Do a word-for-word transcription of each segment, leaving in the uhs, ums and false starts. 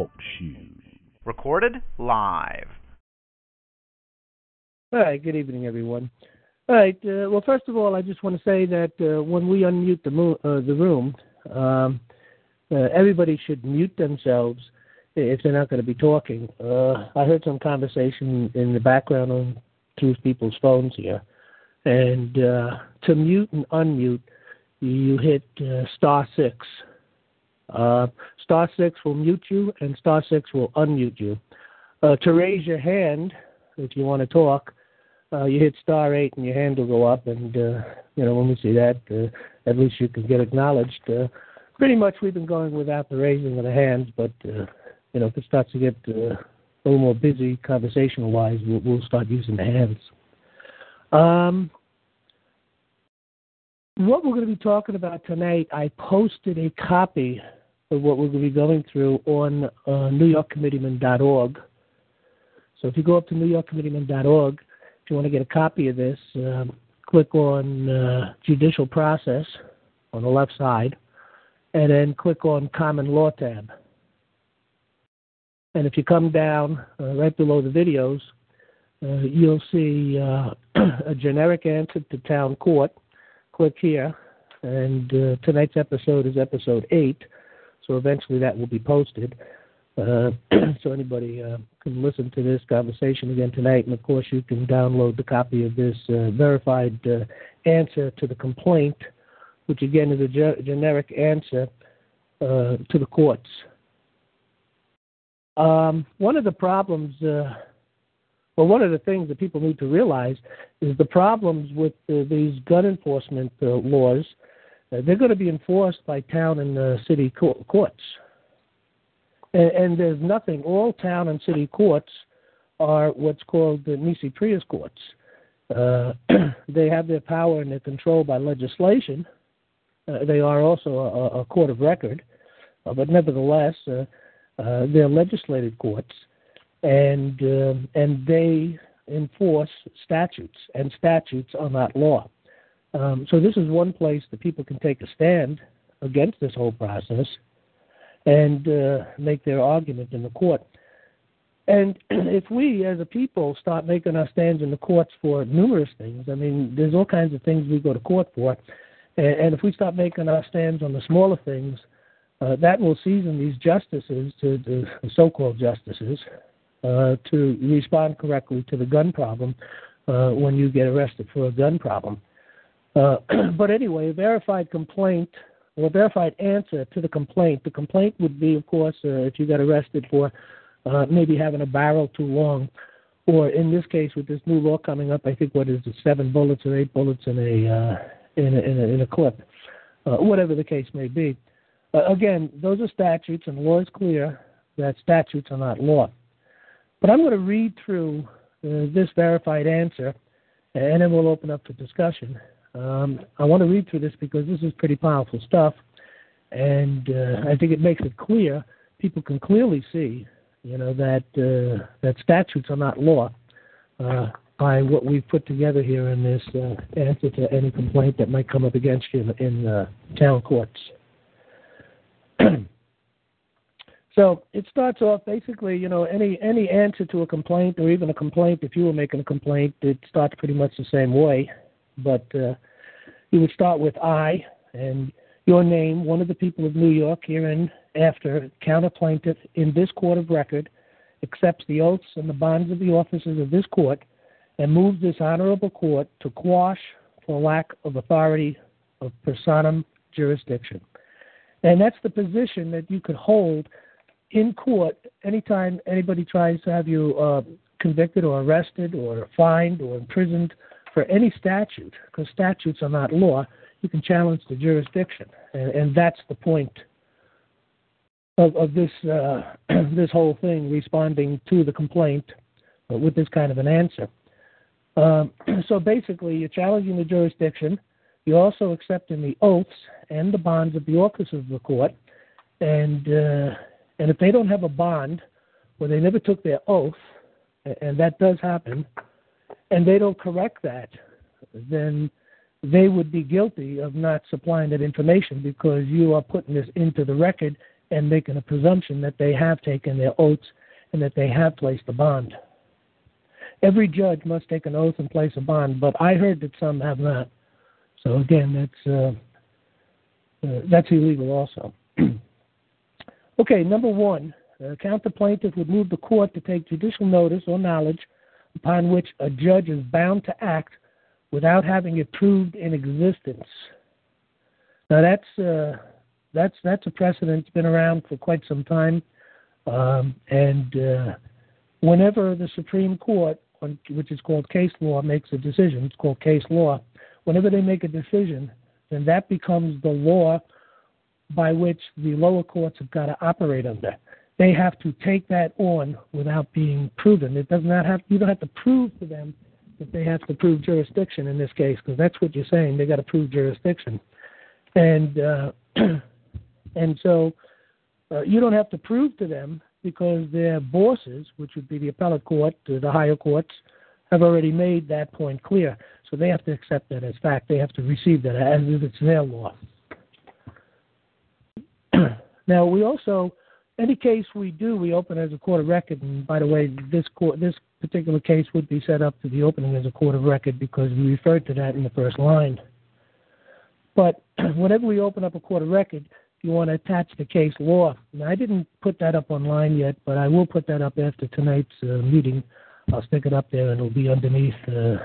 Talk Shoe. Recorded live. All right, good evening, everyone. All right, uh, well, first of all, I just want to say that uh, when we unmute the, mo- uh, the room, um, uh, everybody should mute themselves if they're not going to be talking. Uh, I heard some conversation in the background on through people's phones here. And uh, to mute and unmute, you hit uh, star six. Uh, star six will mute you, and star six will unmute you. Uh, to raise your hand, if you want to talk, uh, you hit star eight, and your hand will go up. And uh, you know, when we see that, uh, at least you can get acknowledged. Uh, pretty much, we've been going without the raising of the hands, but uh, you know, if it starts to get uh, a little more busy, conversational-wise, we'll, we'll start using the hands. Um, what we're going to be talking about tonight, I posted a copy of what we're going to be going through on uh, New York Committeeman dot org. So if you go up to New York Committeeman dot org, if you want to get a copy of this, um, click on uh, Judicial Process on the left side, and then click on Common Law tab. And if you come down uh, right below the videos, uh, you'll see uh, a generic answer to town court. Click here, and uh, tonight's episode is episode eight, so eventually that will be posted. Uh, so anybody uh, can listen to this conversation again tonight, and of course you can download the copy of this uh, verified uh, answer to the complaint, which again is a ge- generic answer uh, to the courts. Um, one of the problems, uh, well, one of the things that people need to realize is the problems with uh, these gun enforcement uh, laws. Uh, they're going to be enforced by town and uh, city co- courts. And, and there's nothing, all town and city courts are what's called the nisi prius courts. Uh, they have their power and their control by legislation. Uh, they are also a, a court of record, uh, but nevertheless, uh, uh, they're legislative courts. And uh, and they enforce statutes, and statutes are not law. Um, so this is one place that people can take a stand against this whole process and uh, make their argument in the court. And if we, as a people, start making our stands in the courts for numerous things, I mean, there's all kinds of things we go to court for, and, and if we start making our stands on the smaller things, uh, that will season these justices, to the so-called justices, Uh, to respond correctly to the gun problem uh, when you get arrested for a gun problem. Uh, but anyway, a verified complaint, or a verified answer to the complaint. The complaint would be, of course, uh, if you got arrested for uh, maybe having a barrel too long, or in this case, with this new law coming up, I think what is it, seven bullets or eight bullets in a uh, in a, in a, in a clip, uh, whatever the case may be. Uh, again, those are statutes, and the law is clear that statutes are not law. But I'm going to read through uh, this verified answer, and then we'll open up for discussion. Um, I want to read through this because this is pretty powerful stuff, and uh, I think it makes it clear. People can clearly see, you know, that uh, that statutes are not law uh, by what we've put together here in this uh, answer to any complaint that might come up against you in, in uh, town courts. So it starts off basically, you know, any any answer to a complaint, or even a complaint, if you were making a complaint, it starts pretty much the same way. But uh, you would start with I, and your name, one of the people of New York, herein after, counter plaintiff in this court of record, accepts the oaths and the bonds of the officers of this court, and moves this honorable court to quash for lack of authority of personam jurisdiction. And that's the position that you could hold in court anytime anybody tries to have you uh, convicted or arrested or fined or imprisoned for any statute, because statutes are not law. You can challenge the jurisdiction, and, and that's the point of, of this uh, this whole thing, responding to the complaint uh, with this kind of an answer. Um, so basically, you're challenging the jurisdiction. You're also accepting the oaths and the bonds of the officers of the court, and uh, And if they don't have a bond, or they never took their oath, and that does happen, and they don't correct that, then they would be guilty of not supplying that information, because you are putting this into the record and making a presumption that they have taken their oaths and that they have placed a bond. Every judge must take an oath and place a bond, but I heard that some have not. So again, that's uh, uh, that's illegal also. Okay, number one, uh, count the plaintiff would move the court to take judicial notice or knowledge upon which a judge is bound to act without having it proved in existence. Now that's uh, that's that's a precedent that's been around for quite some time, um, and uh, whenever the Supreme Court, which is called case law, makes a decision, it's called case law. Whenever they make a decision, then that becomes the law by which the lower courts have got to operate under. They have to take that on without being proven. It does not have you don't have to prove to them that they have to prove jurisdiction in this case, because that's what you're saying. They got to prove jurisdiction, and uh, and so uh, you don't have to prove to them, because their bosses, which would be the appellate court, the higher courts, have already made that point clear. So they have to accept that as fact. They have to receive that as if it's their law. Now, we also, any case we do, we open as a court of record. And by the way, this court, this particular case would be set up to be opening as a court of record because we referred to that in the first line. But whenever we open up a court of record, you want to attach the case law. Now, I didn't put that up online yet, but I will put that up after tonight's uh, meeting. I'll stick it up there, and it'll be underneath uh,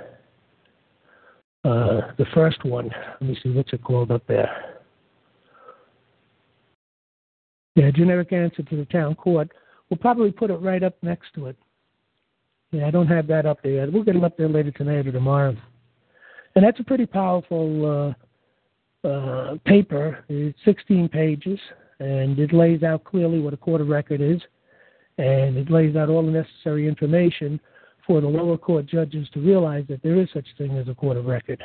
uh, the first one. Let me see, what's it called up there? Yeah, generic answer to the town court. We'll probably put it right up next to it. Yeah, I don't have that up there yet. We'll get it up there later tonight or tomorrow. And that's a pretty powerful uh, uh, paper. It's sixteen pages, and it lays out clearly what a court of record is, and it lays out all the necessary information for the lower court judges to realize that there is such a thing as a court of record.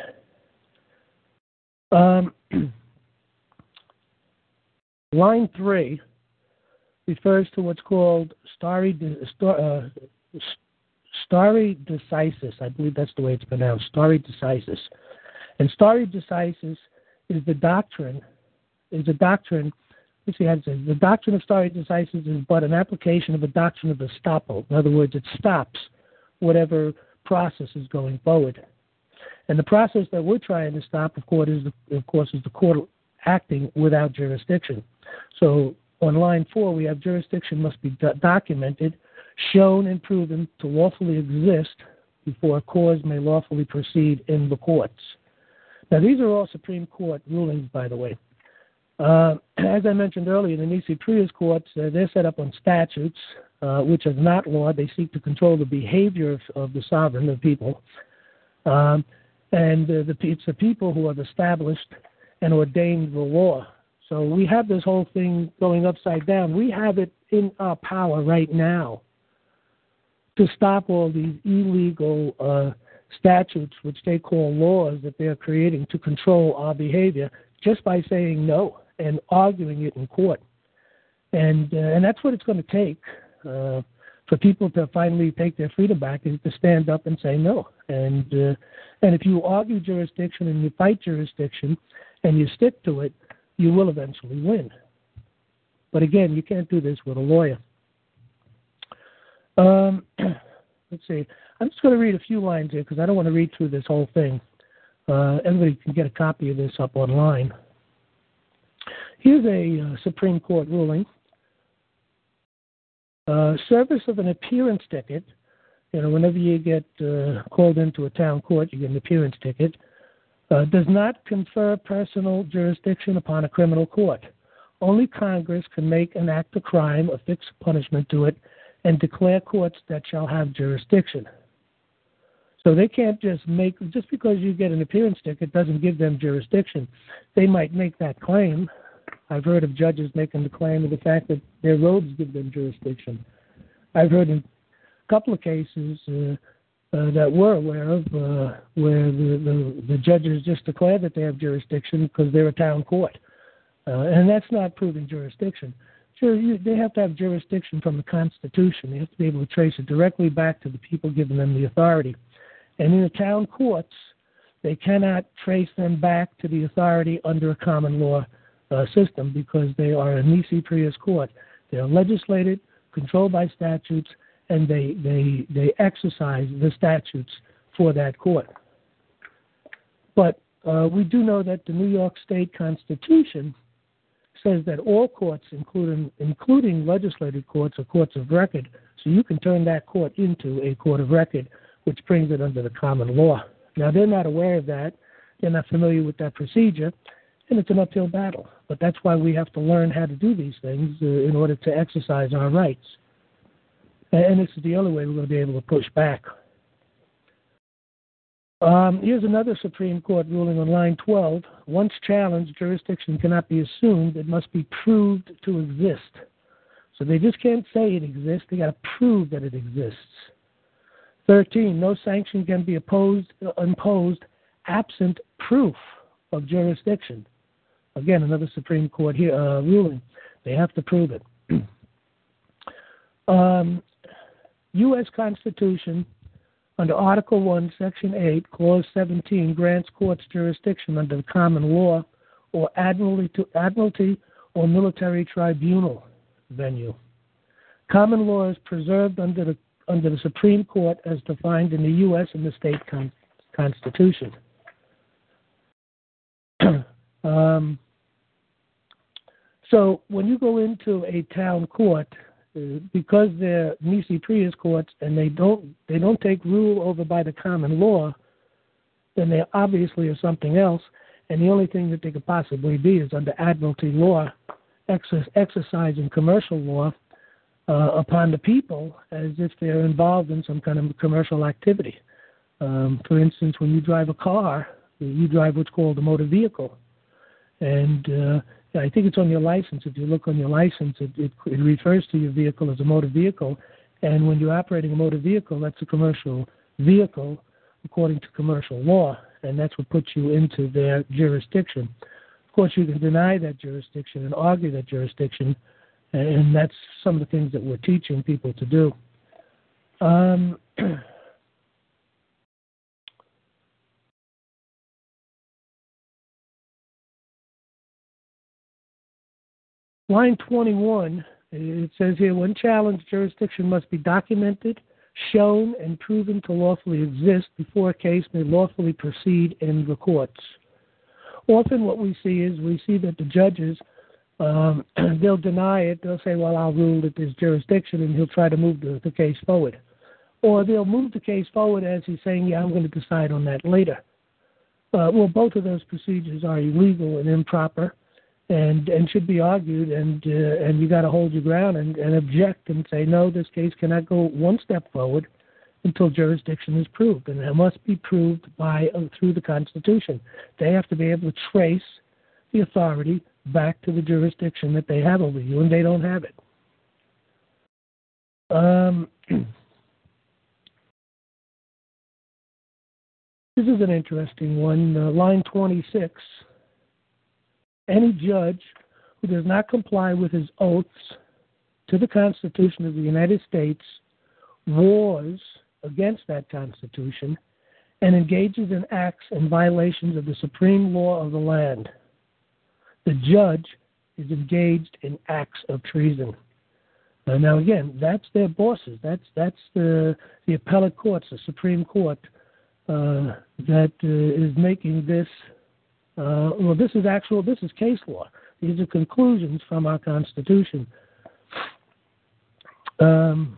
Um, line three refers to what's called stare uh, stare decisis. I believe that's the way it's pronounced, stare decisis. And stare decisis is the doctrine, is a doctrine, let's see how it says, the doctrine of stare decisis is but an application of a doctrine of estoppel. In other words, it stops whatever process is going forward. And the process that we're trying to stop, of course, is the, of course, is the court acting without jurisdiction. So on line four, we have jurisdiction must be do- documented, shown and proven to lawfully exist before a cause may lawfully proceed in the courts. Now, these are all Supreme Court rulings, by the way. Uh, as I mentioned earlier, the Nisi Prius courts, uh, they're set up on statutes, uh, which is not law. They seek to control the behavior of, of the sovereign, the people. Um, and uh, the, it's the people who have established and ordained the law. So we have this whole thing going upside down. We have it in our power right now to stop all these illegal uh, statutes, which they call laws, that they're creating to control our behavior, just by saying no and arguing it in court. And uh, and that's what it's going to take uh, for people to finally take their freedom back, is to stand up and say no. And uh, and if you argue jurisdiction and you fight jurisdiction and you stick to it, you will eventually win. But again, you can't do this with a lawyer. Um, let's see. I'm just going to read a few lines here because I don't want to read through this whole thing. Uh, everybody can get a copy of this up online. Here's a uh, Supreme Court ruling. Uh, service of an appearance ticket. You know, whenever you get uh, called into a town court, you get an appearance ticket. Uh, does not confer personal jurisdiction upon a criminal court. Only Congress can make an act of crime, affix punishment to it, and declare courts that shall have jurisdiction. So they can't just make, just because you get an appearance ticket doesn't give them jurisdiction. They might make that claim. I've heard of judges making the claim of the fact that their robes give them jurisdiction. I've heard in a couple of cases uh, uh, that we're aware of uh, where the, the, the judges just declare that they have jurisdiction because they're a town court. Uh, and that's not proving jurisdiction. Sure, you, they have to have jurisdiction from the Constitution. They have to be able to trace it directly back to the people giving them the authority. And in the town courts, they cannot trace them back to the authority under a common law uh, system because they are a nisi prius court. They are legislated, controlled by statutes, and they, they, they exercise the statutes for that court. But uh, we do know that the New York State Constitution says that all courts, including, including legislative courts, are courts of record, so you can turn that court into a court of record, which brings it under the common law. Now, they're not aware of that. They're not familiar with that procedure, and it's an uphill battle. But that's why we have to learn how to do these things uh, in order to exercise our rights. And this is the only way we're going to be able to push back. Um, here's another Supreme Court ruling on line twelve. Once challenged, jurisdiction cannot be assumed. It must be proved to exist. So they just can't say it exists. They got to prove that it exists. thirteen, no sanction can be opposed, uh, imposed absent proof of jurisdiction. Again, another Supreme Court here, uh, ruling. They have to prove it. um, U S Constitution, under Article one, Section eight, Clause seventeen, grants courts jurisdiction under the common law or admiralty, to, admiralty or military tribunal venue. Common law is preserved under the under the Supreme Court as defined in the U S and the state con- constitution. um, so when you go into a town court, uh, because they're nisi prius courts and they don't they don't take rule over by the common law, then they obviously are something else. And the only thing that they could possibly be is under admiralty law, exer- exercising commercial law uh, upon the people as if they're involved in some kind of commercial activity. Um, for instance, when you drive a car, you drive what's called a motor vehicle. And uh, I think it's on your license. If you look on your license, it, it, it refers to your vehicle as a motor vehicle. And when you're operating a motor vehicle, that's a commercial vehicle according to commercial law. And that's what puts you into their jurisdiction. Of course, you can deny that jurisdiction and argue that jurisdiction, and that's some of the things that we're teaching people to do. Um, line twenty-one, it says here, when challenged, jurisdiction must be documented, shown, and proven to lawfully exist before a case may lawfully proceed in the courts. Often what we see is we see that the judges, um, they'll deny it. They'll say, well, I'll rule that there's jurisdiction, and he'll try to move the, the case forward. Or they'll move the case forward as he's saying, yeah, I'm going to decide on that later. Uh, well, both of those procedures are illegal and improper and, and should be argued, and uh, and you got to hold your ground and, and object and say, no, this case cannot go one step forward until jurisdiction is proved, and it must be proved by uh, through the Constitution. They have to be able to trace the authority back to the jurisdiction that they have over you, and they don't have it. Um, this is an interesting one. Uh, line twenty-six. Any judge who does not comply with his oaths to the Constitution of the United States wars against that Constitution and engages in acts and violations of the supreme law of the land, the judge is engaged in acts of treason. Uh, now, again, that's their bosses. That's that's the the appellate courts, the Supreme Court, uh, that uh, is making this. Uh, well, this is actual. This is case law. These are conclusions from our Constitution. Um,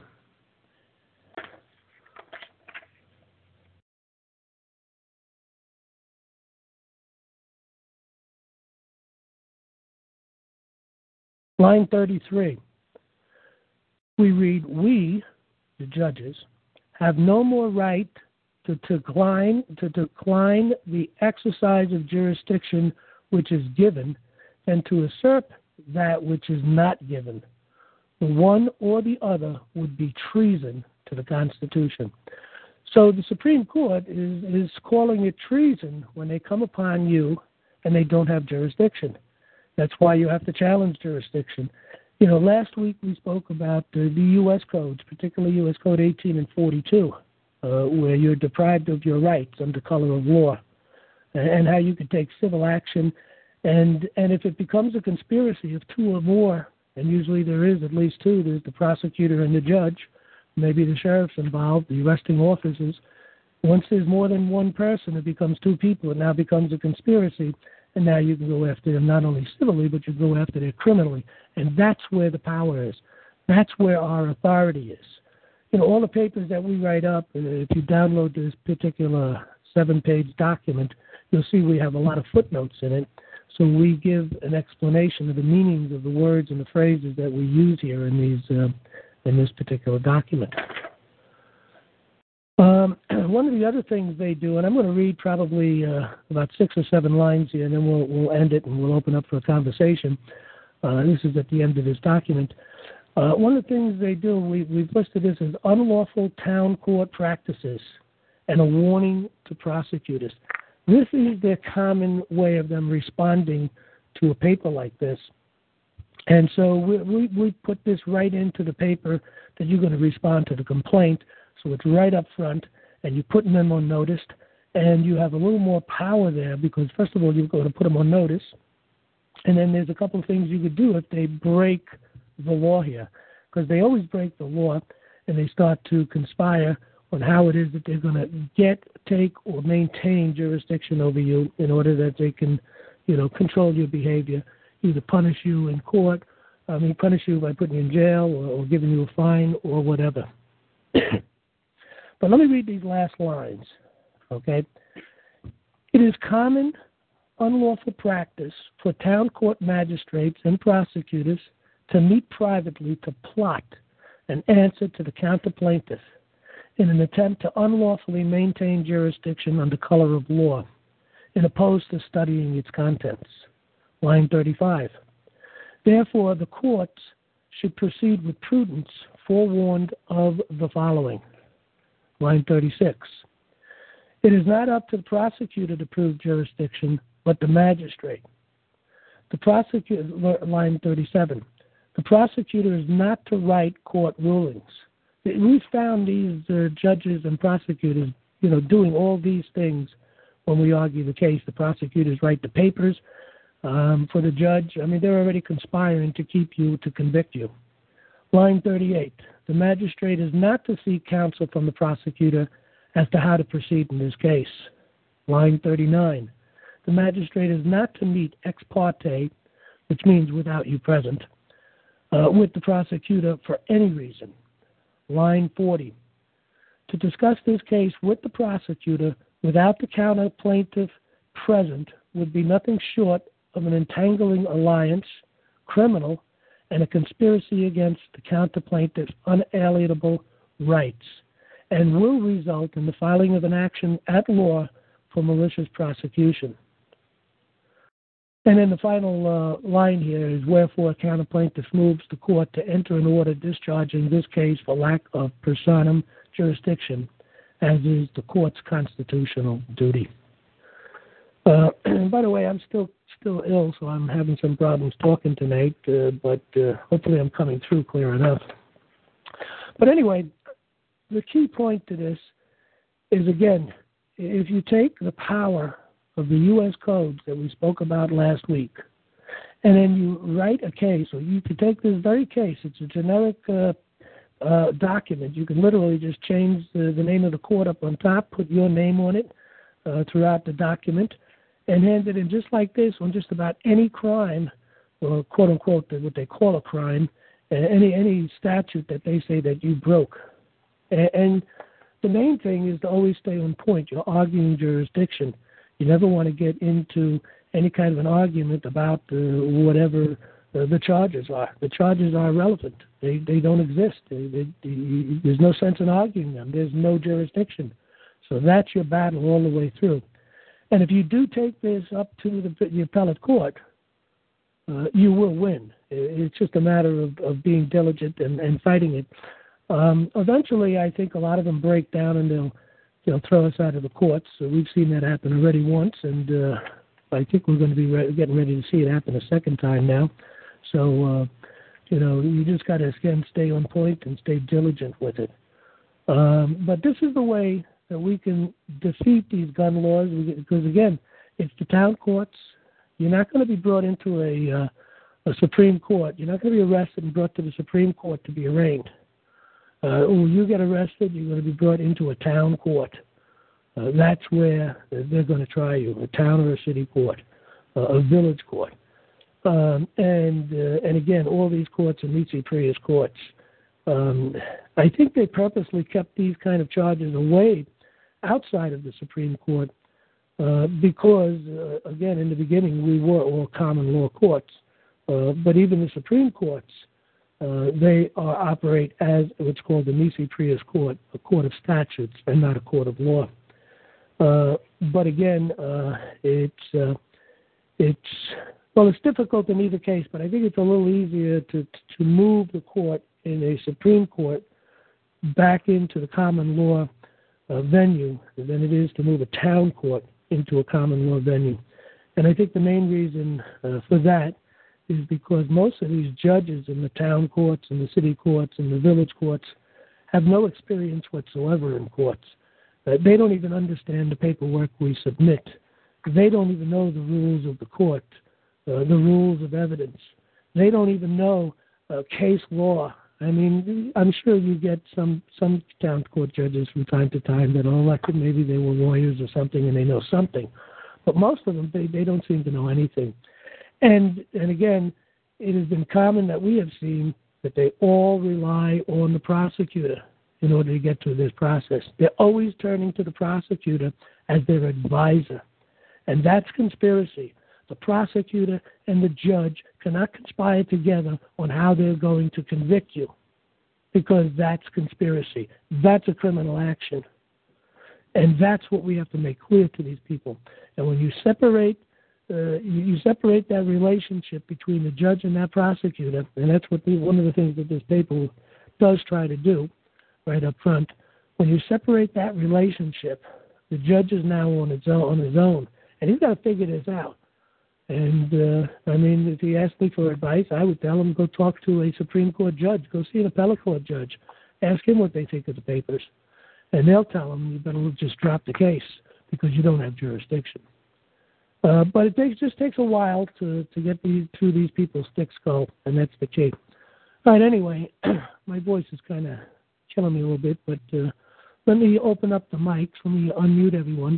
line thirty-three. We read, we, the judges, have no more right to decline, to decline the exercise of jurisdiction which is given than to usurp that which is not given. The one or the other would be treason to the Constitution. So the Supreme Court is, is calling it treason when they come upon you and they don't have jurisdiction. That's why you have to challenge jurisdiction. You know, last week we spoke about uh, the U S codes, particularly U S Code eighteen and forty-two, uh, where you're deprived of your rights under color of law, and how you can take civil action And and if it becomes a conspiracy of two or more, and usually there is at least two, there's the prosecutor and the judge, maybe the sheriff's involved, the arresting officers. Once there's more than one person, it becomes two people. It now becomes a conspiracy, and now you can go after them not only civilly, but you go after them criminally. And that's where the power is. That's where our authority is. You know, all the papers that we write up, uh, if you download this particular seven-page document, you'll see we have a lot of footnotes in it. So we give an explanation of the meanings of the words and the phrases that we use here in these uh, in this particular document. Um, one of the other things they do, and I'm going to read probably uh, about six or seven lines here, and then we'll we'll end it and we'll open up for a conversation. Uh, this is at the end of this document. Uh, one of the things they do, we, we've listed this as unlawful town court practices and a warning to prosecutors. This is their common way of them responding to a paper like this. And so we, we, we put this right into the paper that you're going to respond to the complaint. So it's right up front, and you're putting them on notice, and you have a little more power there because, first of all, you're going to put them on notice. And then there's a couple of things you could do if they break the law here, because they always break the law, and they start to conspire on how it is that they're going to get, take, or maintain jurisdiction over you in order that they can, you know, control your behavior, either punish you in court, I mean, punish you by putting you in jail or, or giving you a fine or whatever. But let me read these last lines, okay? It is common unlawful practice for town court magistrates and prosecutors to meet privately to plot an answer to the counter-plaintiff in an attempt to unlawfully maintain jurisdiction under color of law, in opposed to studying its contents. Line thirty-five. Therefore, the courts should proceed with prudence, forewarned of the following. Line thirty-six. It is not up to the prosecutor to prove jurisdiction, but the magistrate. The prosecutor, line thirty-seven. The prosecutor is not to write court rulings. We found these uh, judges and prosecutors, you know, doing all these things when we argue the case. The prosecutors write the papers um, for the judge. I mean, they're already conspiring to keep you, to convict you. Line thirty-eight. The magistrate is not to seek counsel from the prosecutor as to how to proceed in this case. Line thirty-nine. The magistrate is not to meet ex parte, which means without you present, uh, with the prosecutor for any reason. Line forty. To discuss this case with the prosecutor without the counter plaintiff present would be nothing short of an entangling alliance, criminal, and a conspiracy against the counter plaintiff's unalienable rights, and will result in the filing of an action at law for malicious prosecution. And then the final uh, line here is, wherefore a counter plaintiff moves the court to enter an order discharging this case for lack of personam jurisdiction, as is the court's constitutional duty. Uh, and by the way, I'm still still ill, so I'm having some problems talking tonight, uh, but uh, hopefully I'm coming through clear enough. But anyway, the key point to this is, again, if you take the power of the U S codes that we spoke about last week, and then you write a case, or you could take this very case, it's a generic uh, uh, document. You can literally just change the, the name of the court up on top, put your name on it uh, throughout the document, and hand it in just like this on just about any crime, or quote-unquote what they call a crime, uh, any any statute that they say that you broke. And, and the main thing is to always stay on point. You're arguing jurisdiction. You never want to get into any kind of an argument about uh, whatever uh, the charges are. The charges are irrelevant. They they don't exist. They, they, they, there's no sense in arguing them. There's no jurisdiction. So that's your battle all the way through. And if you do take this up to the, the appellate court, uh, you will win. It's just a matter of, of being diligent and, and fighting it. Um, eventually, I think a lot of them break down and they'll They'll throw us out of the courts. So we've seen that happen already once, and uh, I think we're going to be re- getting ready to see it happen a second time now. So, uh, you know, you just got to, again, stay on point and stay diligent with it. Um, but this is the way that we can defeat these gun laws, because, again, it's the town courts You're not going to be brought into a, uh, a Supreme Court. You're not going to be arrested and brought to the Supreme Court to be arraigned. Uh, when you get arrested, you're going to be brought into a town court. Uh, that's where they're going to try you, a town or a city court, uh, a village court. Um, and uh, and again, all these courts are nisi prius courts. Um, I think they purposely kept these kind of charges away outside of the Supreme Court uh, because, uh, again, in the beginning, we were all common law courts. Uh, but even the Supreme Courts, uh, they are, operate as what's called a nisi prius court, a court of statutes, and not a court of law. Uh, but again, uh, it's uh, it's well, it's difficult in either case. But I think it's a little easier to to move the court in a Supreme Court back into the common law uh, venue than it is to move a town court into a common law venue. And I think the main reason uh, for that is because most of these judges in the town courts and the city courts and the village courts have no experience whatsoever in courts. Uh, they don't even understand the paperwork we submit. They don't even know the rules of the court, uh, the rules of evidence. They don't even know uh, case law. I mean, I'm sure you get some, some town court judges from time to time that are elected. Maybe they were lawyers or something and they know something. But most of them, they, they don't seem to know anything. And, and again, it has been common that we have seen that they all rely on the prosecutor in order to get through this process. They're always turning to the prosecutor as their advisor. And that's conspiracy. The prosecutor and the judge cannot conspire together on how they're going to convict you, because that's conspiracy. That's a criminal action. And that's what we have to make clear to these people. And when you separate uh, you, you separate that relationship between the judge and that prosecutor, and that's what the, one of the things that this paper does try to do right up front. When you separate that relationship, the judge is now on his own, on his own, and he's got to figure this out. And, uh, I mean, if he asked me for advice, I would tell him, go talk to a Supreme Court judge. Go see an appellate court judge. Ask him what they think of the papers. And they'll tell him, you better just drop the case because you don't have jurisdiction. Uh, but it takes, just takes a while to, to get these, through these people's thick skull, and that's the key. All right, anyway, my voice is kind of killing me a little bit, but uh, let me open up the mics. Let me unmute everyone.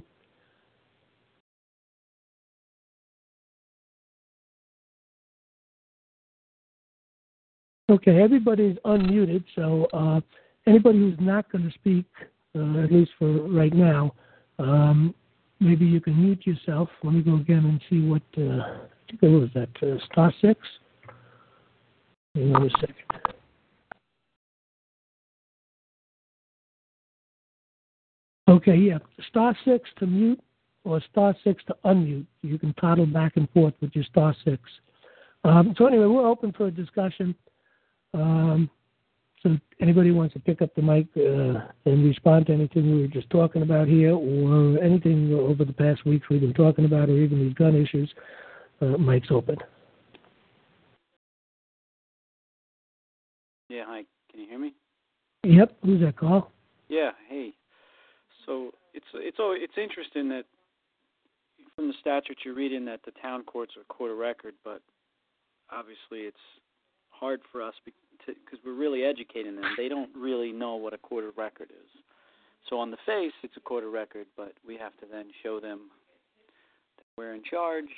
Okay, everybody's unmuted, so uh, anybody who's not going to speak, uh, at least for right now, um, maybe you can mute yourself. Let me go again and see what, uh, I think it was that, uh, star six? Hang on a second. Okay, yeah, star six to mute or star six to unmute. You can toddle back and forth with your star six. Um, so anyway, we're open for a discussion. Um, so anybody wants to pick up the mic uh, and respond to anything we were just talking about here, or anything over the past weeks we've been talking about, or even these gun issues, uh, mic's open. Yeah, hi. Can you hear me? Yep. Who's that, call? Yeah. Hey. So it's it's always, it's interesting that from the statute you're reading that the town courts are court of record, but obviously it's hard for us because we're really educating them. They don't really know what a court of record is. So on the face, it's a court of record, but we have to then show them that we're in charge.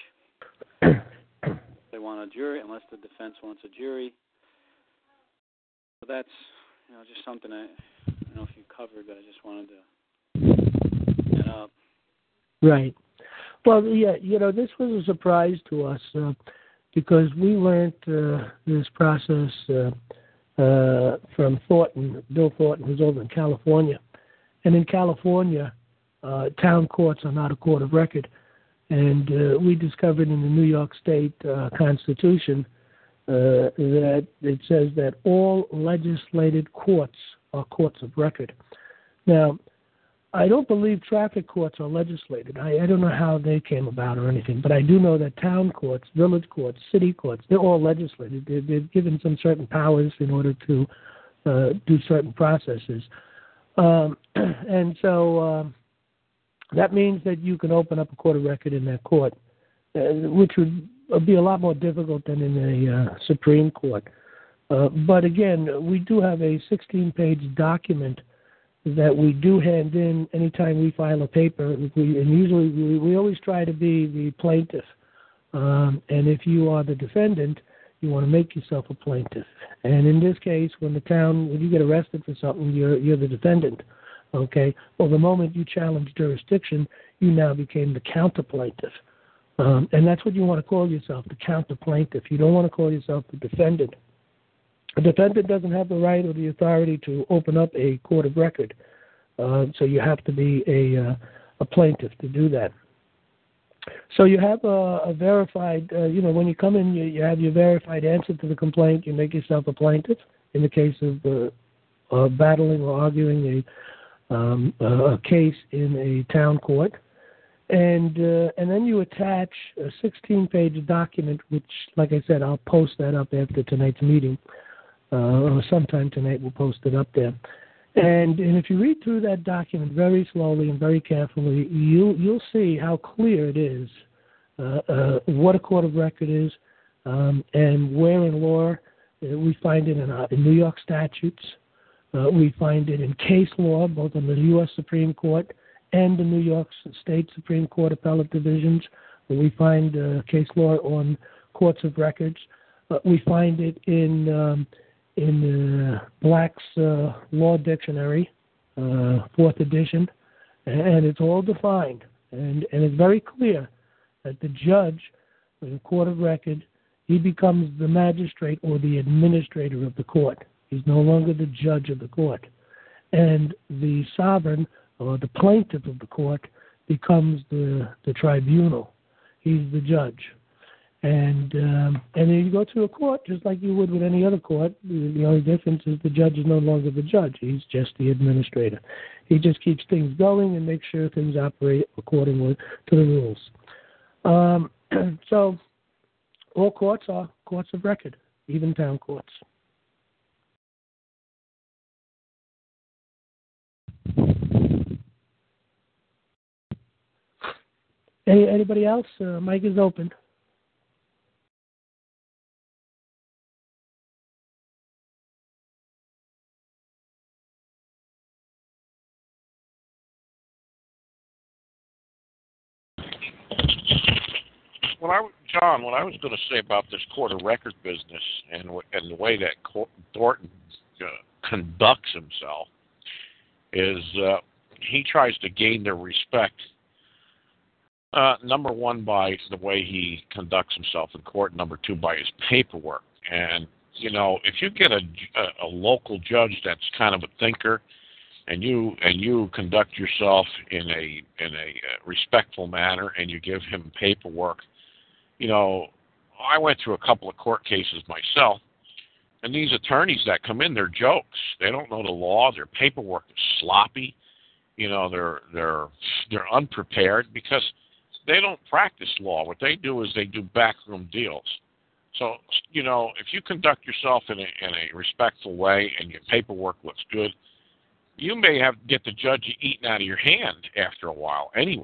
They want a jury, unless the defense wants a jury. So that's, you know, just something I, I don't know if you covered, but I just wanted to bring that up. Right. Well, yeah, you know, this was a surprise to us. Uh, Because we learned uh, this process uh, uh, from Thornton, Bill Thornton, who's over in California. And in California, uh, town courts are not a court of record. And uh, we discovered in the New York State uh, Constitution uh, that it says that all legislated courts are courts of record. Now, I don't believe traffic courts are legislated. I, I don't know how they came about or anything, but I do know that town courts, village courts, city courts, they're all legislated. They're, they're given some certain powers in order to uh, do certain processes. Um, and so uh, that means that you can open up a court of record in that court. uh, which would be a lot more difficult than in a uh, Supreme Court. Uh, but again, we do have a sixteen-page document that we do hand in anytime we file a paper. We, and usually we, we always try to be the plaintiff. Um, and if you are the defendant, you want to make yourself a plaintiff. And in this case, when the town, when you get arrested for something, you're you're the defendant. Okay? Well, the moment you challenge jurisdiction, you now became the counter plaintiff. Um, and that's what you want to call yourself, the counter plaintiff. You don't want to call yourself the defendant. A defendant doesn't have the right or the authority to open up a court of record. Uh, so you have to be a, uh, a plaintiff to do that. So you have a, a verified, uh, you know, when you come in, you, you have your verified answer to the complaint. You make yourself a plaintiff. In the case of uh, uh, battling or arguing a, um, a case in a town court. And uh, and then you attach a sixteen-page document, which, like I said, I'll post that up after tonight's meeting. Uh, or sometime tonight we'll post it up there. And and if you read through that document very slowly and very carefully, you, you'll see how clear it is uh, uh, what a court of record is um, and where in law uh, we find it in, uh, in New York statutes. Uh, we find it in case law, both in the U S Supreme Court and the New York State Supreme Court Appellate Divisions. We find uh, case law on courts of records. Uh, we find it in um, in uh, Black's uh, Law Dictionary, uh, fourth edition, and it's all defined. And, and it's very clear that the judge in a court of record, he becomes the magistrate or the administrator of the court. He's no longer the judge of the court. And the sovereign or the plaintiff of the court becomes the, the tribunal. He's the judge. And um, and then you go to a court just like you would with any other court. The, the only difference is the judge is no longer the judge. He's just the administrator. He just keeps things going and makes sure things operate according to the rules. Um, so all courts are courts of record, even town courts. Any, anybody else? Uh, mic is open. What I, John, what I was going to say about this court of record business and and the way that Thornton uh, conducts himself is uh, he tries to gain their respect. Uh, number one, by the way he conducts himself in court. Number two, by his paperwork. And you know, if you get a, a, a local judge that's kind of a thinker, and you and you conduct yourself in a in a respectful manner, and you give him paperwork. You know, I went through a couple of court cases myself, and these attorneys that come in, they're jokes. They don't know the law. Their paperwork is sloppy. You know, they're they're they're unprepared because they don't practice law. What they do is they do backroom deals. So, you know, if you conduct yourself in a in a respectful way and your paperwork looks good, you may have get the judge eaten out of your hand after a while anyway.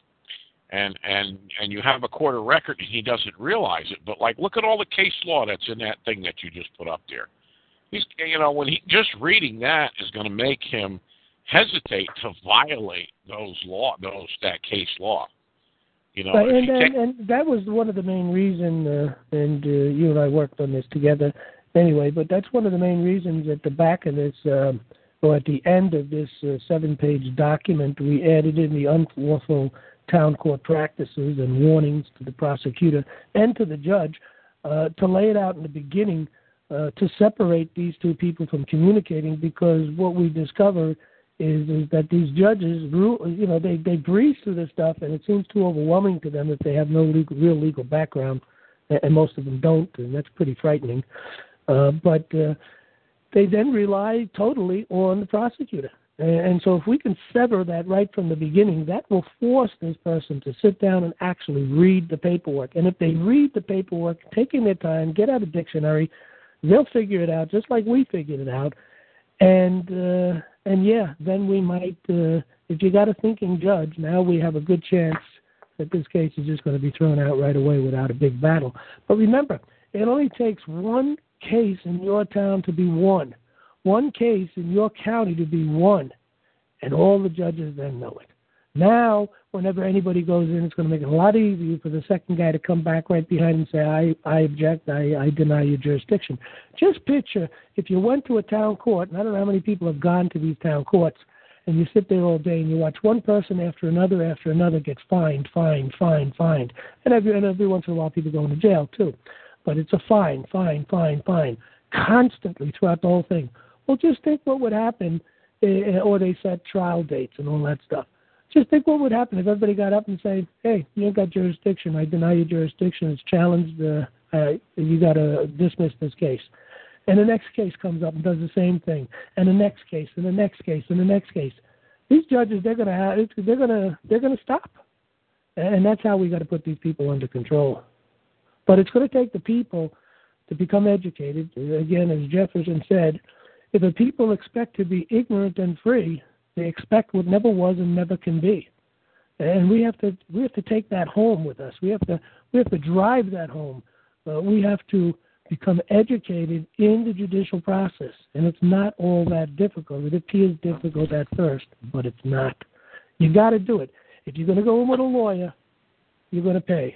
And and and you have a court of record and he doesn't realize it. But like, look at all the case law that's in that thing that you just put up there. He's, you know, when he just reading that is going to make him hesitate to violate those law, those that case law. You know, right, and, you and, take, and that was one of the main reasons. Uh, and uh, you and I worked on this together, anyway. But that's one of the main reasons at the back of this, uh, or at the end of this uh, seven-page document, we added in the unlawful town court practices and warnings to the prosecutor and to the judge uh, to lay it out in the beginning uh, to separate these two people from communicating, because what we discover is, is that these judges, you know, they, they breeze through this stuff and it seems too overwhelming to them if they have no legal, real legal background, and most of them don't, and that's pretty frightening. Uh, but uh, they then rely totally on the prosecutor. And so if we can sever that right from the beginning, that will force this person to sit down and actually read the paperwork. And if they read the paperwork, taking their time, get out a dictionary, they'll figure it out just like we figured it out. And, uh, and yeah, then we might, uh, if you got a thinking judge, now we have a good chance that this case is just going to be thrown out right away without a big battle. But remember, it only takes one case in your town to be won, one case in your county to be won, and all the judges then know it. Now, whenever anybody goes in, it's going to make it a lot easier for the second guy to come back right behind and say, I, I object, I, I deny your jurisdiction. Just picture if you went to a town court, and I don't know how many people have gone to these town courts, and you sit there all day and you watch one person after another after another gets fined, fined, fined, fined. And every, and every once in a while people go into jail too. But it's a fine, fine, fine, fine, constantly throughout the whole thing. Well, just think what would happen, uh, or they set trial dates and all that stuff. Just think what would happen if everybody got up and said, hey, you ain't got jurisdiction. I deny your jurisdiction. It's challenged. Uh, uh, you got to dismiss this case. And the next case comes up and does the same thing. And the next case, and the next case, and the next case. These judges, they're going to have, they're going to, they're going to stop. And that's how we got to put these people under control. But it's going to take the people to become educated. Again, as Jefferson said, if the people expect to be ignorant and free, they expect what never was and never can be. And we have to we have to take that home with us. We have to we have to drive that home. Uh, we have to become educated in the judicial process. And it's not all that difficult. It appears difficult at first, but it's not. You got to do it. If you're going to go in with a lawyer, you're going to pay.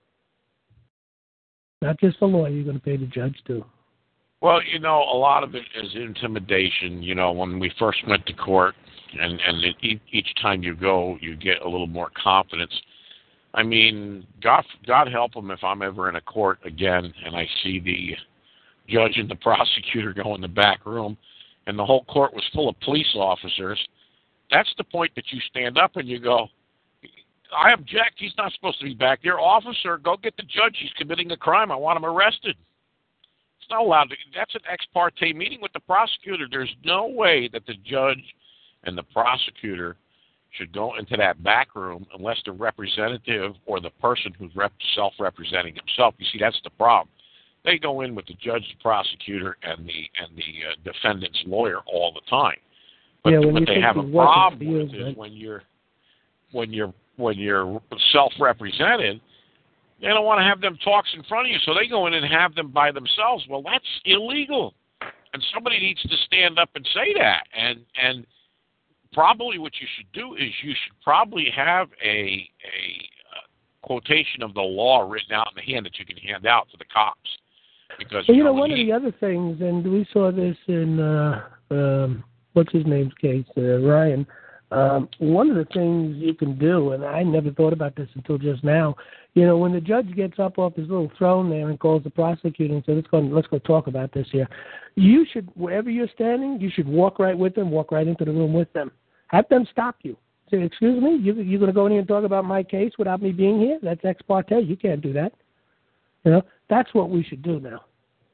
Not just the lawyer, you're going to pay the judge too. Well, you know, a lot of it is intimidation. You know, when we first went to court, and, and it, each time you go, you get a little more confidence. I mean, God, God help them if I'm ever in a court again and I see the judge and the prosecutor go in the back room and the whole court was full of police officers. That's the point that you stand up and you go, I object. He's not supposed to be back there. Officer, go get the judge. He's committing a crime. I want him arrested. It's not allowed to. That's an ex parte meeting with the prosecutor. There's no way that the judge and the prosecutor should go into that back room unless the representative or the person who's rep- self-representing himself. You see, that's the problem. They go in with the judge, the prosecutor, and the and the uh, defendant's lawyer all the time. But yeah, what they have a problem with is when you're when you're when you're self-represented, they don't want to have them talks in front of you, so they go in and have them by themselves. Well, that's illegal, and somebody needs to stand up and say that. And and probably what you should do is you should probably have a a uh, quotation of the law written out in the hand that you can hand out to the cops. Because well, you know, know, one he, of the other things, and we saw this in uh, um, what's his name's case, uh, Ryan. Um, one of the things you can do, and I never thought about this until just now, you know, when the judge gets up off his little throne there and calls the prosecutor and says, let's go, let's go talk about this here, you should, wherever you're standing, you should walk right with them, walk right into the room with them. Have them stop you. Say, excuse me, you, you're going to go in here and talk about my case without me being here? That's ex parte. You can't do that. You know, that's what we should do now.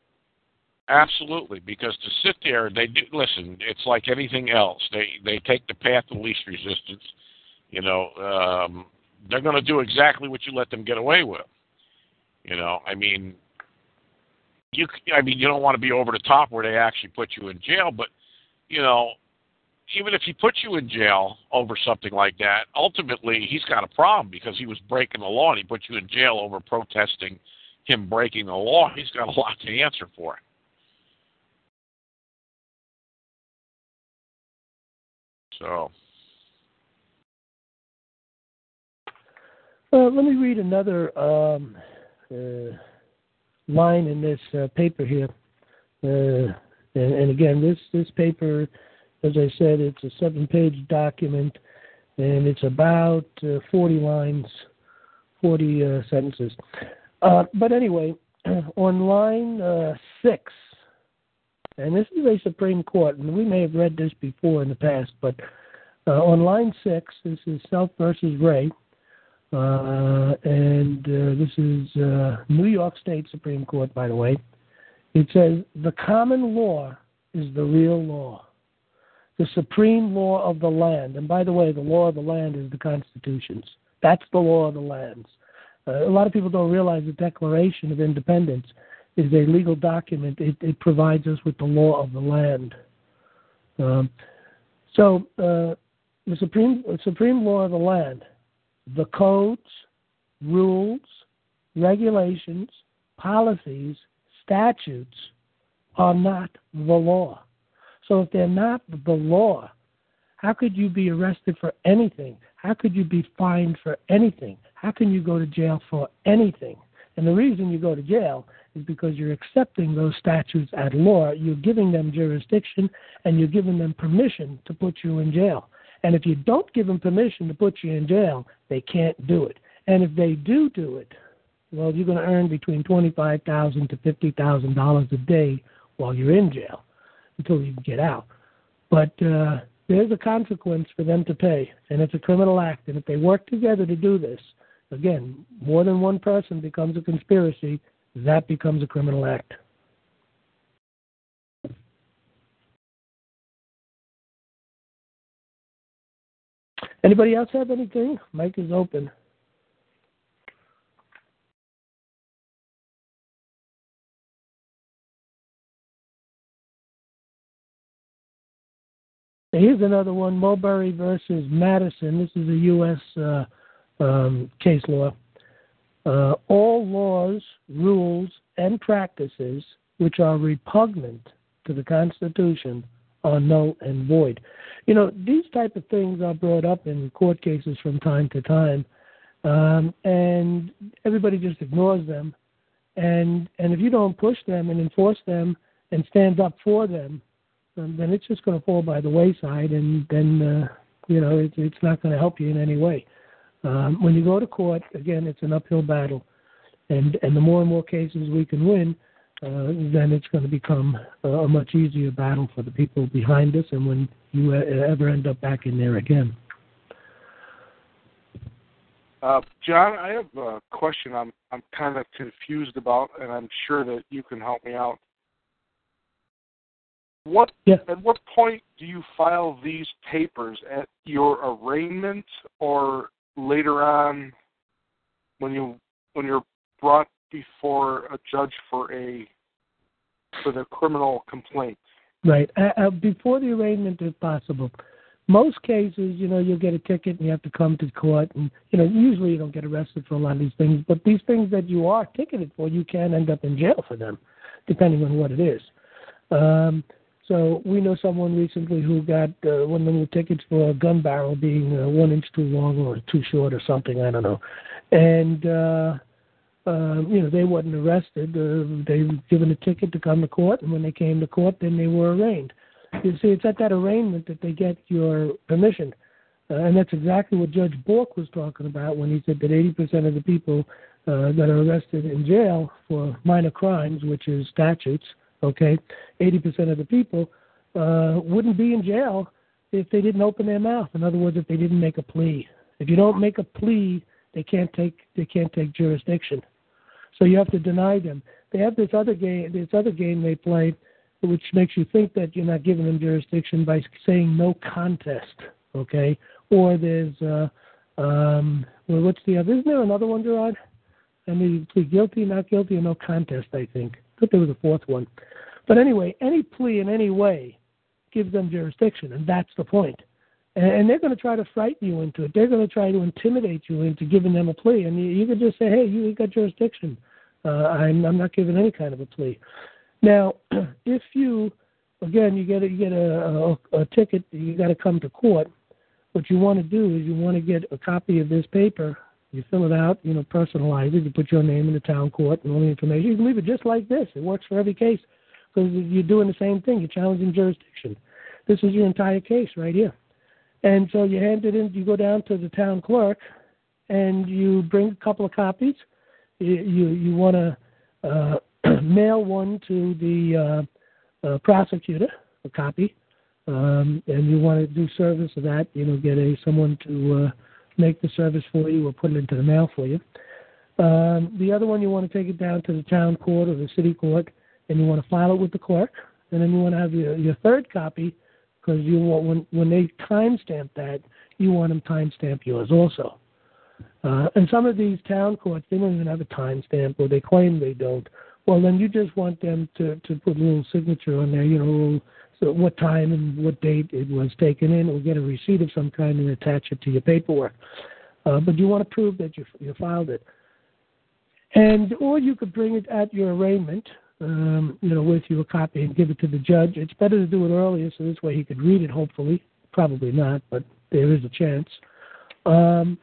Absolutely, because to sit there, they do, listen, it's like anything else. They they take the path of least resistance. You know, um, they're going to do exactly what you let them get away with. You know, I mean, you I mean, you don't want to be over the top where they actually put you in jail, but, you know, even if he puts you in jail over something like that, ultimately he's got a problem because he was breaking the law and he put you in jail over protesting him breaking the law. He's got a lot to answer for. So, uh, let me read another um, uh, line in this uh, paper here. Uh, and, and again, this, this paper, as I said, it's a seven-page document, and it's about uh, forty lines, forty uh, sentences. Uh, but anyway, on line uh, six, and this is a Supreme Court, and we may have read this before in the past, but uh, on line six, this is Self versus Ray, uh, and uh, this is uh, New York State Supreme Court, by the way. It says, the common law is the real law, the supreme law of the land. And by the way, the law of the land is the constitutions. That's the law of the lands. Uh, a lot of people don't realize the Declaration of Independence is a legal document. It, it provides us with the law of the land. Um, so uh, the supreme, supreme law of the land, the codes, rules, regulations, policies, statutes are not the law. So if they're not the law, how could you be arrested for anything? How could you be fined for anything? How can you go to jail for anything? And the reason you go to jail is because you're accepting those statutes at law. You're giving them jurisdiction, and you're giving them permission to put you in jail. And if you don't give them permission to put you in jail, they can't do it. And if they do do it, well, you're going to earn between twenty-five thousand dollars to fifty thousand dollars a day while you're in jail until you can get out. But uh, there's a consequence for them to pay, and it's a criminal act. And if they work together to do this, again, more than one person becomes a conspiracy, that becomes a criminal act. Anybody else have anything? Mic is open. Here's another one, Mulberry versus Madison. This is a U S uh, um, case law. Uh, all laws, rules, and practices which are repugnant to the Constitution are null and void. You know, these type of things are brought up in court cases from time to time, um, and everybody just ignores them. And and if you don't push them and enforce them and stand up for them, um, then it's just going to fall by the wayside, and then, uh, you know, it, it's not going to help you in any way. Um, when you go to court, again, it's an uphill battle. And, and the more and more cases we can win, uh, then it's going to become a, a much easier battle for the people behind us, and when you uh, ever end up back in there again. Uh, John, I have a question I'm I'm kind of confused about, and I'm sure that you can help me out. What yeah. At what point do you file these papers? At your arraignment, or later on when you when you're brought before a judge for a for the criminal complaint? Right. Uh, uh, before the arraignment, if possible. Most cases, you know, you'll get a ticket and you have to come to court. And, you know, usually you don't get arrested for a lot of these things. But these things that you are ticketed for, you can end up in jail for them, depending on what it is. Um, so we know someone recently who got uh, one of the tickets for a gun barrel being uh, one inch too long or too short or something, I don't know. And, uh, um, you know, they wasn't arrested. Uh, they were given a ticket to come to court, and when they came to court, then they were arraigned. You see, it's at that arraignment that they get your permission. Uh, and that's exactly what Judge Bork was talking about when he said that eighty percent of the people uh, that are arrested in jail for minor crimes, which is statutes, okay, eighty percent of the people uh, wouldn't be in jail if they didn't open their mouth. In other words, if they didn't make a plea. If you don't make a plea, they can't take they can't take jurisdiction. So you have to deny them. They have this other game this other game they play, which makes you think that you're not giving them jurisdiction by saying no contest, okay? Or there's, uh, um, well, what's the other? Isn't there another one, Gerard? I mean, you plead guilty, not guilty, or no contest, I think. I thought there was a fourth one. But anyway, any plea in any way gives them jurisdiction, and that's the point. And, and they're going to try to frighten you into it. They're going to try to intimidate you into giving them a plea. And you, you could just say, hey, you got jurisdiction. Uh, I'm, I'm not giving any kind of a plea. Now, if you, again, you get a, you get a, a, a ticket, you got to come to court. What you want to do is you want to get a copy of this paper. You fill it out, you know, personalize it. You put your name in the town court and all the information. You can leave it just like this. It works for every case because you're doing the same thing. You're challenging jurisdiction. This is your entire case right here. And so you hand it in. You go down to the town clerk, and you bring a couple of copies. You you, you want to. Uh, mail one to the uh, uh, prosecutor, a copy, um, and you want to do service of that, you know, get a someone to uh, make the service for you or put it into the mail for you. Um, the other one, you want to take it down to the town court or the city court, and you want to file it with the clerk, and then you want to have your, your third copy, because you want when when they timestamp that, you want them timestamp yours also. Uh, and some of these town courts, they don't even have a timestamp, or they claim they don't. Well, then you just want them to, to put a little signature on there, you know, so what time and what date it was taken in, or get a receipt of some kind and attach it to your paperwork. uh, but you want to prove that you you filed it. And or you could bring it at your arraignment, um, you know, with you a copy and give it to the judge. It's better to do it earlier, so this way he could read it. Hopefully, probably not, but there is a chance. Um,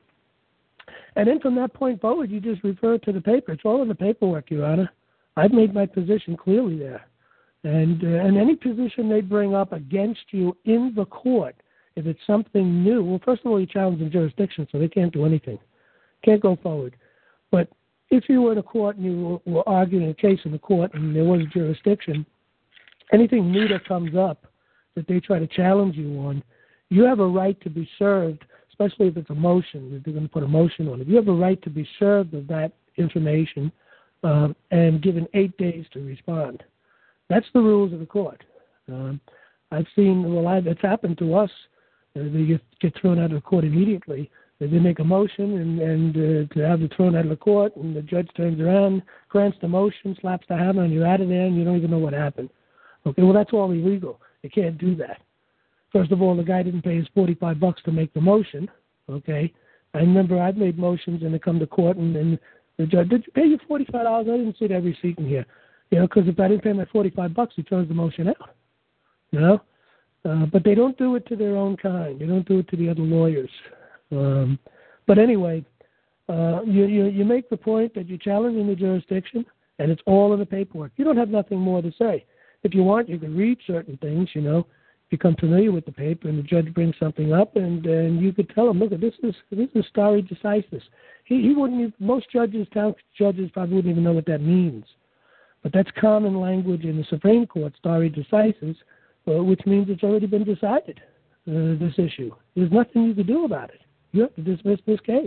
and then from that point forward, you just refer to the paper. It's all in the paperwork, Your Honor. I've made my position clearly there. And, uh, and any position they bring up against you in the court, if it's something new, well, first of all, you challenge the jurisdiction, so they can't do anything. Can't go forward. But if you were in a court and you were, were arguing a case in the court and there was jurisdiction, anything new that comes up that they try to challenge you on, you have a right to be served, especially if it's a motion, if they're going to put a motion on it. You have a right to be served of that information um, and given eight days to respond. That's the rules of the court. Um, I've seen, well, I, it's happened to us. Uh, they get, get thrown out of the court immediately. They make a motion and, and uh, to have it thrown out of the court, and the judge turns around, grants the motion, slaps the hammer, and you're out of there, and you don't even know what happened. Okay, well, that's all illegal. You can't do that. First of all, the guy didn't pay his forty-five bucks to make the motion. Okay, I remember I've made motions, and they come to court, and, and the judge, did you pay your forty-five dollars? I didn't see that receipt in here. You know, because if I didn't pay my forty-five bucks, he throws the motion out. You know, uh, but they don't do it to their own kind. They don't do it to the other lawyers. Um, but anyway, uh, you, you you make the point that you're challenging the jurisdiction, and it's all in the paperwork. You don't have nothing more to say. If you want, you can read certain things, you know, become familiar with the paper, and the judge brings something up, and, and you could tell him, look, this is this is stare decisis. He, he wouldn't even, most judges, town judges probably wouldn't even know what that means. But that's common language in the Supreme Court, stare decisis, uh, which means it's already been decided, uh, this issue. There's nothing you can do about it. You have to dismiss this case.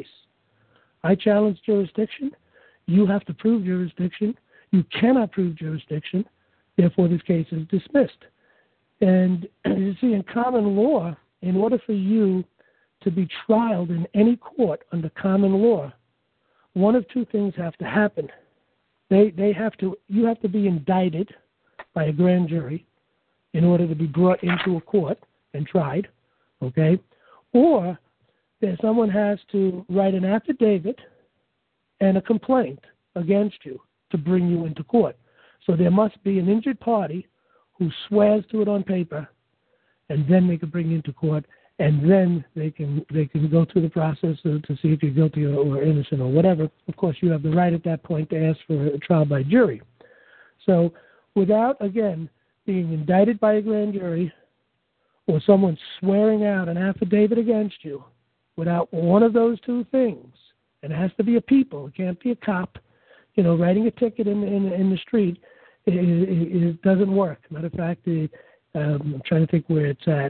I challenge jurisdiction. You have to prove jurisdiction. You cannot prove jurisdiction. Therefore, this case is dismissed. And you see, in common law, in order for you to be trialed in any court under common law, one of two things have to happen. They they have to you have to be indicted by a grand jury in order to be brought into a court and tried, okay? Or that someone has to write an affidavit and a complaint against you to bring you into court. So there must be an injured party who swears to it on paper, and then they can bring you into court, and then they can they can go through the process to, to see if you're guilty or, or innocent or whatever. Of course, you have the right at that point to ask for a trial by jury. So without, again, being indicted by a grand jury or someone swearing out an affidavit against you, without one of those two things, and it has to be a people, it can't be a cop, you know, writing a ticket in in, in the street, it, it, it doesn't work. Matter of fact, the, um, I'm trying to think where it's at.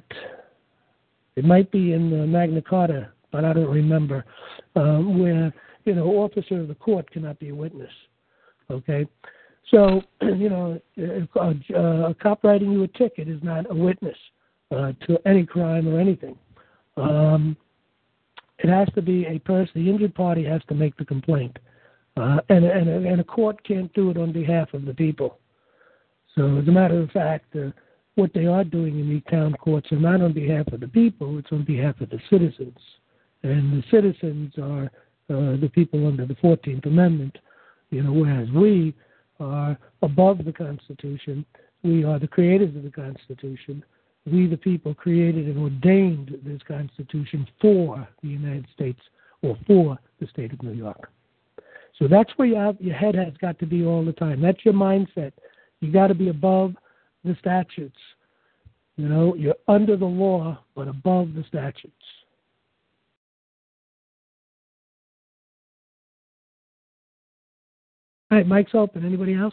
It might be in the Magna Carta, but I don't remember, um, where, you know, officer of the court cannot be a witness, okay? So, you know, a, a cop writing you a ticket is not a witness uh, to any crime or anything. Um, it has to be a person, the injured party has to make the complaint. Uh, and, and, and a court can't do it on behalf of the people. So as a matter of fact, uh, what they are doing in these town courts are not on behalf of the people, it's on behalf of the citizens. And the citizens are uh, the people under the fourteenth Amendment, you know, whereas we are above the Constitution. We are the creators of the Constitution. We, the people, created and ordained this Constitution for the United States or for the state of New York. So that's where you have, your head has got to be all the time. That's your mindset. You got to be above the statutes. You know, you're under the law, but above the statutes. All right, mic's open. Anybody else?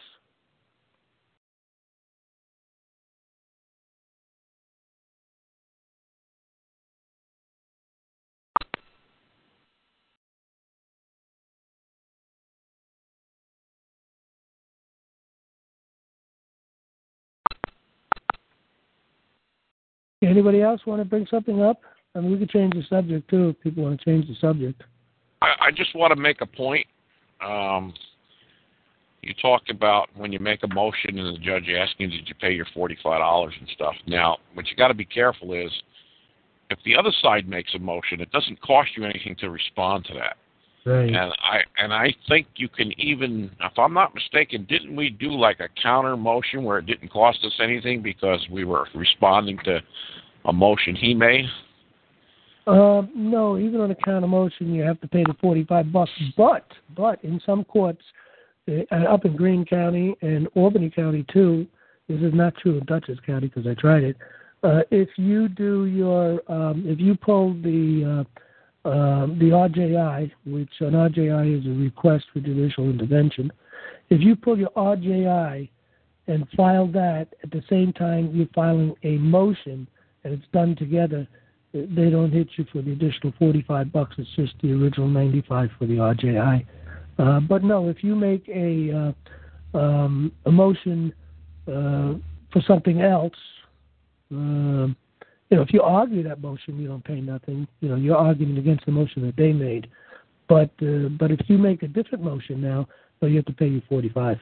Anybody else want to bring something up? I mean, we could change the subject, too, if people want to change the subject. I, I just want to make a point. Um, you talked about when you make a motion and the judge asking, did you pay your forty-five dollars and stuff. Now, what you got to be careful is, if the other side makes a motion, it doesn't cost you anything to respond to that. Right. And I and I think you can even, if I'm not mistaken, didn't we do like a counter motion where it didn't cost us anything because we were responding to a motion he made? Uh, no, even on a counter motion, you have to pay the forty-five bucks. But but in some courts, uh, up in Greene County and Albany County too, this is not true in Dutchess County because I tried it. Uh, if you do your, um, if you pull the uh, Uh, the R J I, which an R J I is a request for judicial intervention, if you pull your R J I and file that at the same time you're filing a motion and it's done together, they don't hit you for the additional forty-five bucks. It's just the original ninety-five for the R J I. Uh, but no, if you make a uh, um, a motion uh, for something else, uh, you know, if you argue that motion, you don't pay nothing. You know, you're arguing against the motion that they made. But uh, but if you make a different motion now, well, you have to pay you forty-five,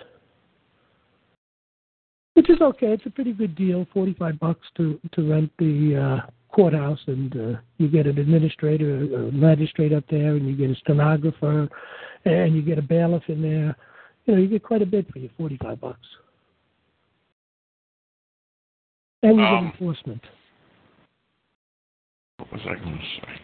which is okay. It's a pretty good deal, forty-five bucks to to rent the uh, courthouse, and uh, you get an administrator, a magistrate up there, and you get a stenographer, and you get a bailiff in there. You know, you get quite a bit for your forty-five bucks, and you um. get enforcement. What was I going to say?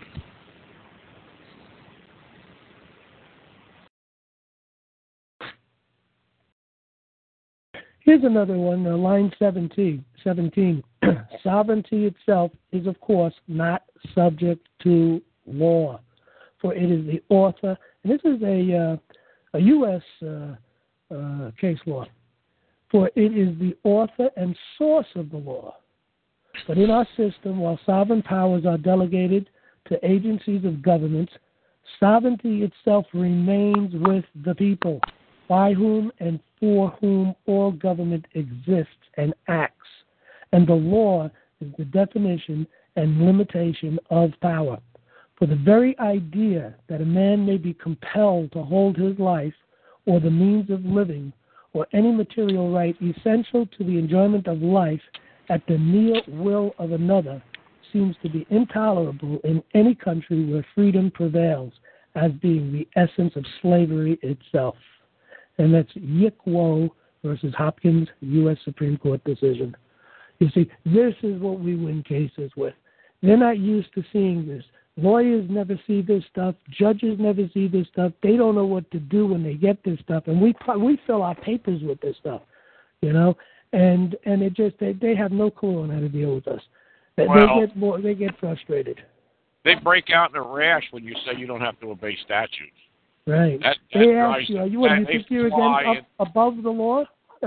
Here's another one, uh, line seventeen. seventeen. Sovereignty itself is, of course, not subject to law, for it is the author, and this is a, uh, a U S uh, uh, case law, for it is the author and source of the law. But in our system, while sovereign powers are delegated to agencies of government, sovereignty itself remains with the people, by whom and for whom all government exists and acts. And the law is the definition and limitation of power. For the very idea that a man may be compelled to hold his life or the means of living or any material right essential to the enjoyment of life at the mere will of another seems to be intolerable in any country where freedom prevails, as being the essence of slavery itself. And that's Yick-Wo versus Hopkins, U S Supreme Court decision. You see, this is what we win cases with. They're not used to seeing this. Lawyers never see this stuff. Judges never see this stuff. They don't know what to do when they get this stuff. And we we fill our papers with this stuff, you know. And and it just they, they have no clue on how to deal with us. They, well, they get more they get frustrated. They break out in a rash when you say you don't have to obey statutes. Right. That, that they drives, ask you, are you, what, that, you think you're again up above the law?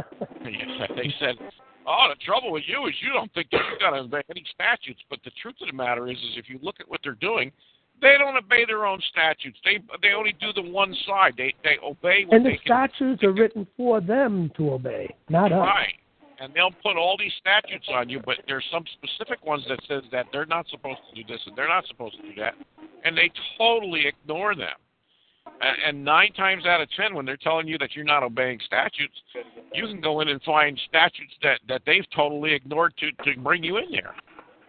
They said, oh, the trouble with you is you don't think that you've got to obey any statutes. But the truth of the matter is, is if you look at what they're doing, they don't obey their own statutes. They they only do the one side. They they obey what and the they can. statutes are written for them to obey, not us. Right. And they'll put all these statutes on you, but there's some specific ones that says that they're not supposed to do this and they're not supposed to do that, and they totally ignore them. And, and nine times out of ten, when they're telling you that you're not obeying statutes, you can go in and find statutes that, that they've totally ignored to, to bring you in there.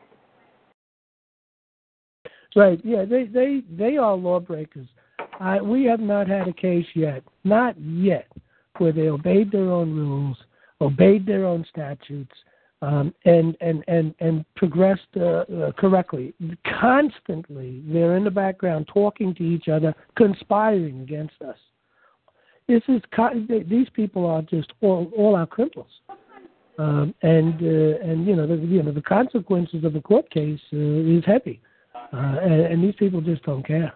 Right. Yeah. They they they are lawbreakers. Uh, we have not had a case yet, not yet, where they obeyed their own rules, obeyed their own statutes, um, and, and, and, and progressed uh, uh, correctly. Constantly, they're in the background talking to each other, conspiring against us. This is these people are just all, all our criminals, um, and uh, and you know the you know the consequences of a court case uh, is heavy, uh, and, and these people just don't care.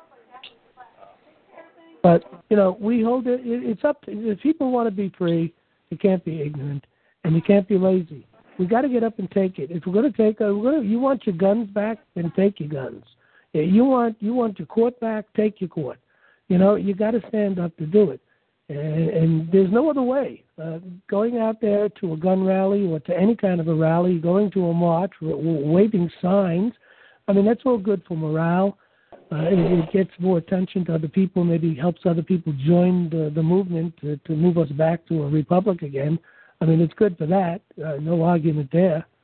But you know we hold it. It's up to, if people want to be free. You can't be ignorant, and you can't be lazy. We got to get up and take it. If we're going to take, uh, we're gonna, you want your guns back, then take your guns. You want you want your court back, take your court. You know, you got to stand up to do it, and, and there's no other way. Uh, going out there to a gun rally or to any kind of a rally, going to a march, waving signs. I mean, that's all good for morale. Uh, it, it gets more attention to other people, maybe helps other people join the, the movement to, to move us back to a republic again. I mean, it's good for that. Uh, no argument there.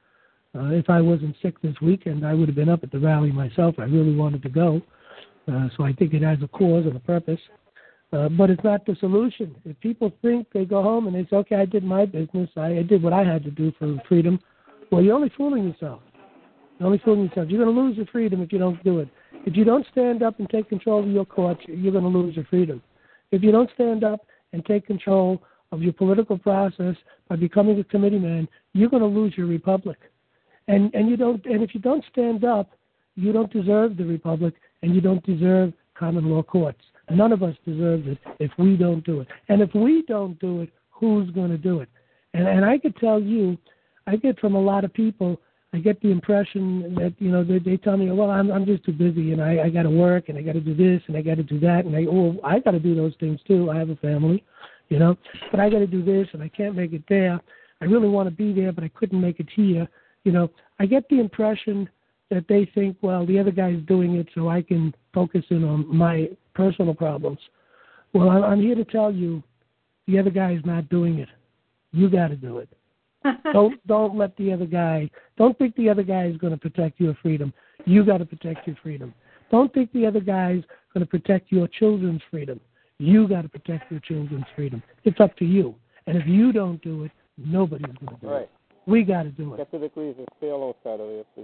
Uh, if I wasn't sick this weekend, I would have been up at the rally myself. I really wanted to go. Uh, so I think it has a cause and a purpose. Uh, but it's not the solution. If people think they go home and they say, okay, I did my business, I, I did what I had to do for freedom, well, you're only fooling yourself. You're only fooling yourself. You're going to lose your freedom if you don't do it. If you don't stand up and take control of your courts, you're going to lose your freedom. If you don't stand up and take control of your political process by becoming a committee man, you're going to lose your republic. And and you don't. And if you don't stand up, you don't deserve the republic, and you don't deserve common law courts. None of us deserve it if we don't do it. And if we don't do it, who's going to do it? And and I could tell you, I get from a lot of people, I get the impression that, you know, they, they tell me, well, I'm I'm just too busy, and I, I got to work, and I got to do this, and I got to do that, and I, oh, I got to do those things too. I have a family, you know, but I got to do this, and I can't make it there. I really want to be there, but I couldn't make it here. You know, I get the impression that they think, well, the other guy's doing it, so I can focus in on my personal problems. Well, I'm here to tell you, the other guy is not doing it. You got to do it. don't don't let the other guy. Don't think the other guy is going to protect your freedom. You got to protect your freedom. Don't think the other guy is going to protect your children's freedom. You got to protect your children's freedom. It's up to you. And if you don't do it, nobody's going to do right. it. We got to do it. Categorically, it's stay alongside of it.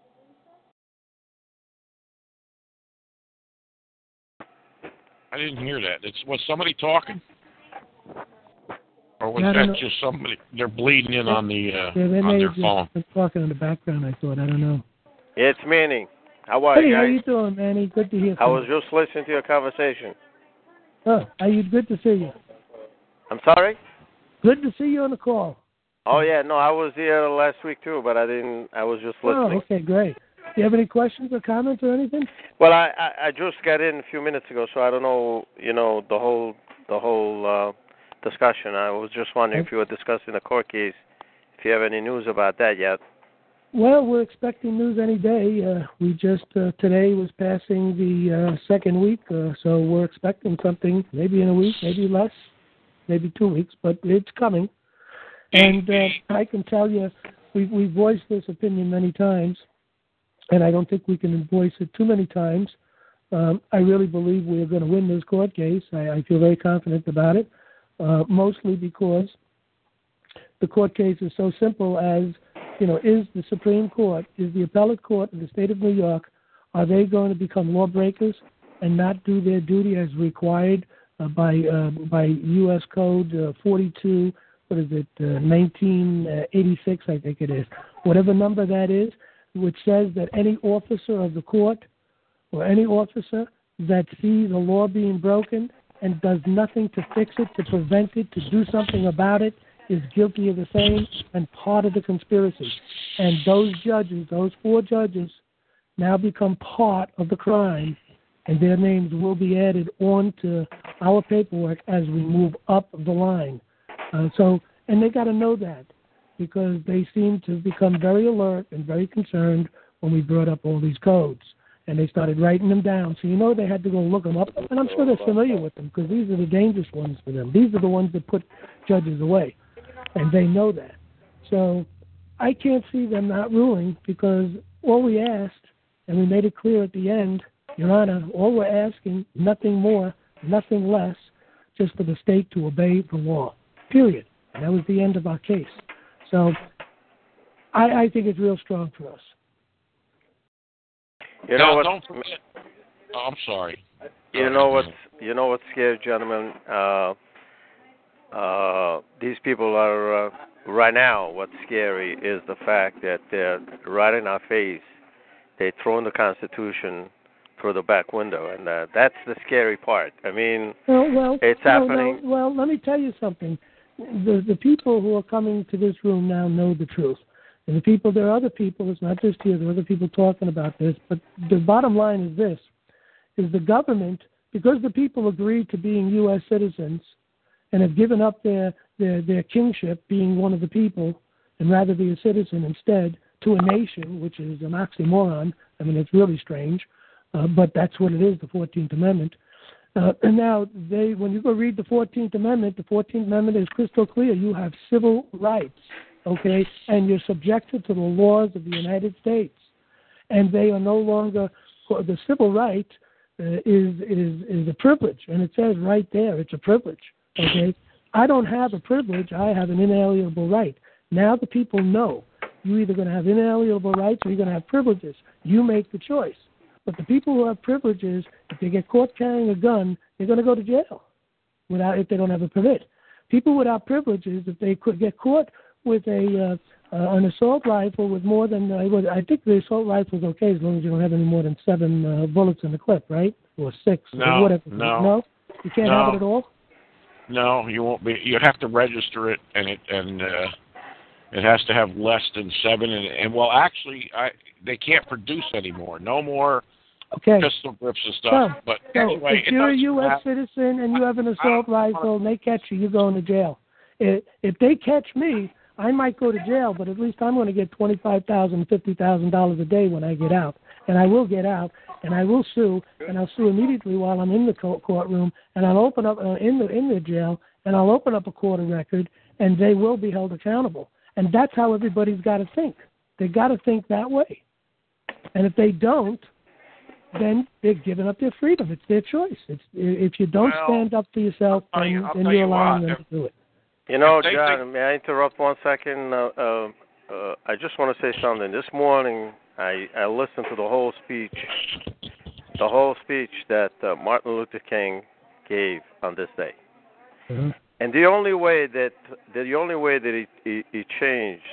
I didn't hear that. It's was somebody talking, or was Yeah, that know. just somebody? They're bleeding in Yeah. on the uh, Yeah, they on may their have phone. just been talking in the background, I thought. I don't know. It's Manny. How are Hey, you how guys? you doing, Manny? Good to hear I from was you. just listening to your conversation. Oh, are you good to see you? I'm sorry? Good to see you on the call. Oh, yeah, no, I was here last week, too, but I didn't, I was just listening. Oh, okay, great. Do you have any questions or comments or anything? Well, I, I, I just got in a few minutes ago, so I don't know, you know, the whole, the whole uh, discussion. I was just wondering Okay. if you were discussing the court case, if you have any news about that yet. Well, we're expecting news any day. Uh, we just, uh, today was passing the uh, second week, uh, so we're expecting something maybe in a week, maybe less, maybe two weeks, but it's coming. And uh, I can tell you, we we voiced this opinion many times, and I don't think we can voice it too many times. Um, I really believe we are going to win this court case. I, I feel very confident about it, uh, mostly because the court case is so simple as, you know, is the Supreme Court, is the appellate court in the state of New York, are they going to become lawbreakers and not do their duty as required uh, by uh, by U S Code uh, forty-two, what is it, uh, nineteen eighty-six, I think it is, whatever number that is, which says that any officer of the court or any officer that sees a law being broken and does nothing to fix it, to prevent it, to do something about it, is guilty of the same and part of the conspiracy. And those judges, those four judges, now become part of the crime, and their names will be added on to our paperwork as we move up the line. Uh, so, and they got to know that, because they seem to become very alert and very concerned when we brought up all these codes. And they started writing them down. So you know they had to go look them up. And I'm sure they're familiar with them, because these are the dangerous ones for them. These are the ones that put judges away. And they know that. So I can't see them not ruling, because all we asked, and we made it clear at the end, Your Honor, all we're asking, nothing more, nothing less, just for the state to obey the law, period. And that was the end of our case. So I, I think it's real strong for us. You know now, what? don't forget. Oh, I'm sorry. You know what's you know what's scary, gentlemen. Uh, uh, these people are uh, right now. What's scary is the fact that they're right in our face. They're throwing the Constitution through the back window, and uh, that's the scary part. I mean, well, well, it's no, happening. No, well, let me tell you something. The the people who are coming to this room now know the truth. And the people, there are other people, it's not just here, there are other people talking about this, but the bottom line is this, is the government, because the people agreed to being U S citizens and have given up their, their, their kingship, being one of the people, and rather be a citizen instead, to a nation, which is an oxymoron. I mean, it's really strange, uh, but that's what it is, the fourteenth Amendment. Uh, and now, they, when you go read the fourteenth Amendment, the fourteenth Amendment is crystal clear. You have civil rights. okay, and you're subjected to the laws of the United States, and they are no longer, the civil right uh, is, is, is a privilege, and it says right there it's a privilege, okay? I don't have a privilege, I have an inalienable right. Now the people know you're either going to have inalienable rights or you're going to have privileges. You make the choice. But the people who have privileges, if they get caught carrying a gun, they're going to go to jail without if they don't have a permit. People without privileges, if they could get caught with a uh, uh, an assault rifle with more than, uh, I think the assault rifle is okay as long as you don't have any more than seven uh, bullets in the clip, right? Or six, no, or whatever. No, no, you can't no. have it at all. No, you won't be. You have to register it, and it and uh, it has to have less than seven. And, and well, actually, I they can't produce anymore. No more okay. pistol grips and stuff. So, but so anyway, if you're a U U S citizen and you have an assault rifle and they catch you, you're going to jail. If, if they catch me, I might go to jail, but at least I'm going to get twenty-five thousand dollars, fifty thousand dollars a day when I get out. And I will get out, and I will sue, and I'll sue immediately while I'm in the courtroom, and I'll open up uh, in the in the jail, and I'll open up a court of record, and they will be held accountable. And that's how everybody's got to think. They got to think that way. And if they don't, then they're giving up their freedom. It's their choice. It's, if you don't well, stand up for yourself, I'll then, you, then you're you allowing what, them if, to do it. You know, they, John, they, may I interrupt one second? Uh, uh, uh, I just want to say something. This morning, I, I listened to the whole speech, the whole speech that uh, Martin Luther King gave on this day. Mm-hmm. And the only way that the only way that he, he, he changed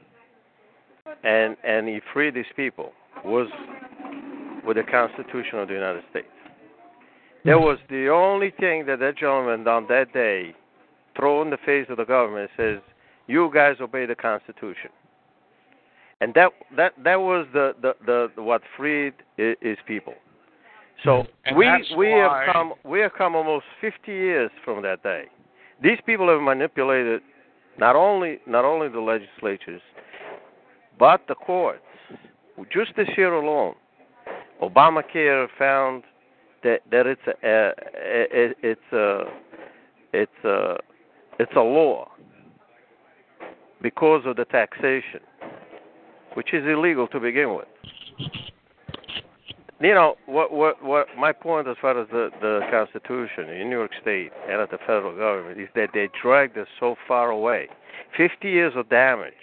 and and he freed these people was with the Constitution of the United States. That was the only thing that that gentleman on that day threw in the face of the government and says, "You guys obey the Constitution." And that that that was the, the, the what freed his people. So and we we why... have come we have come almost fifty years from that day. These people have manipulated not only not only the legislatures, but the courts. Just this year alone, Obamacare found that that it's a, a, a it's a it's a it's a law because of the taxation, which is illegal to begin with. You know, what, what, what my point as far as the, the Constitution in New York State and at the federal government is that they dragged us so far away. fifty years of damage.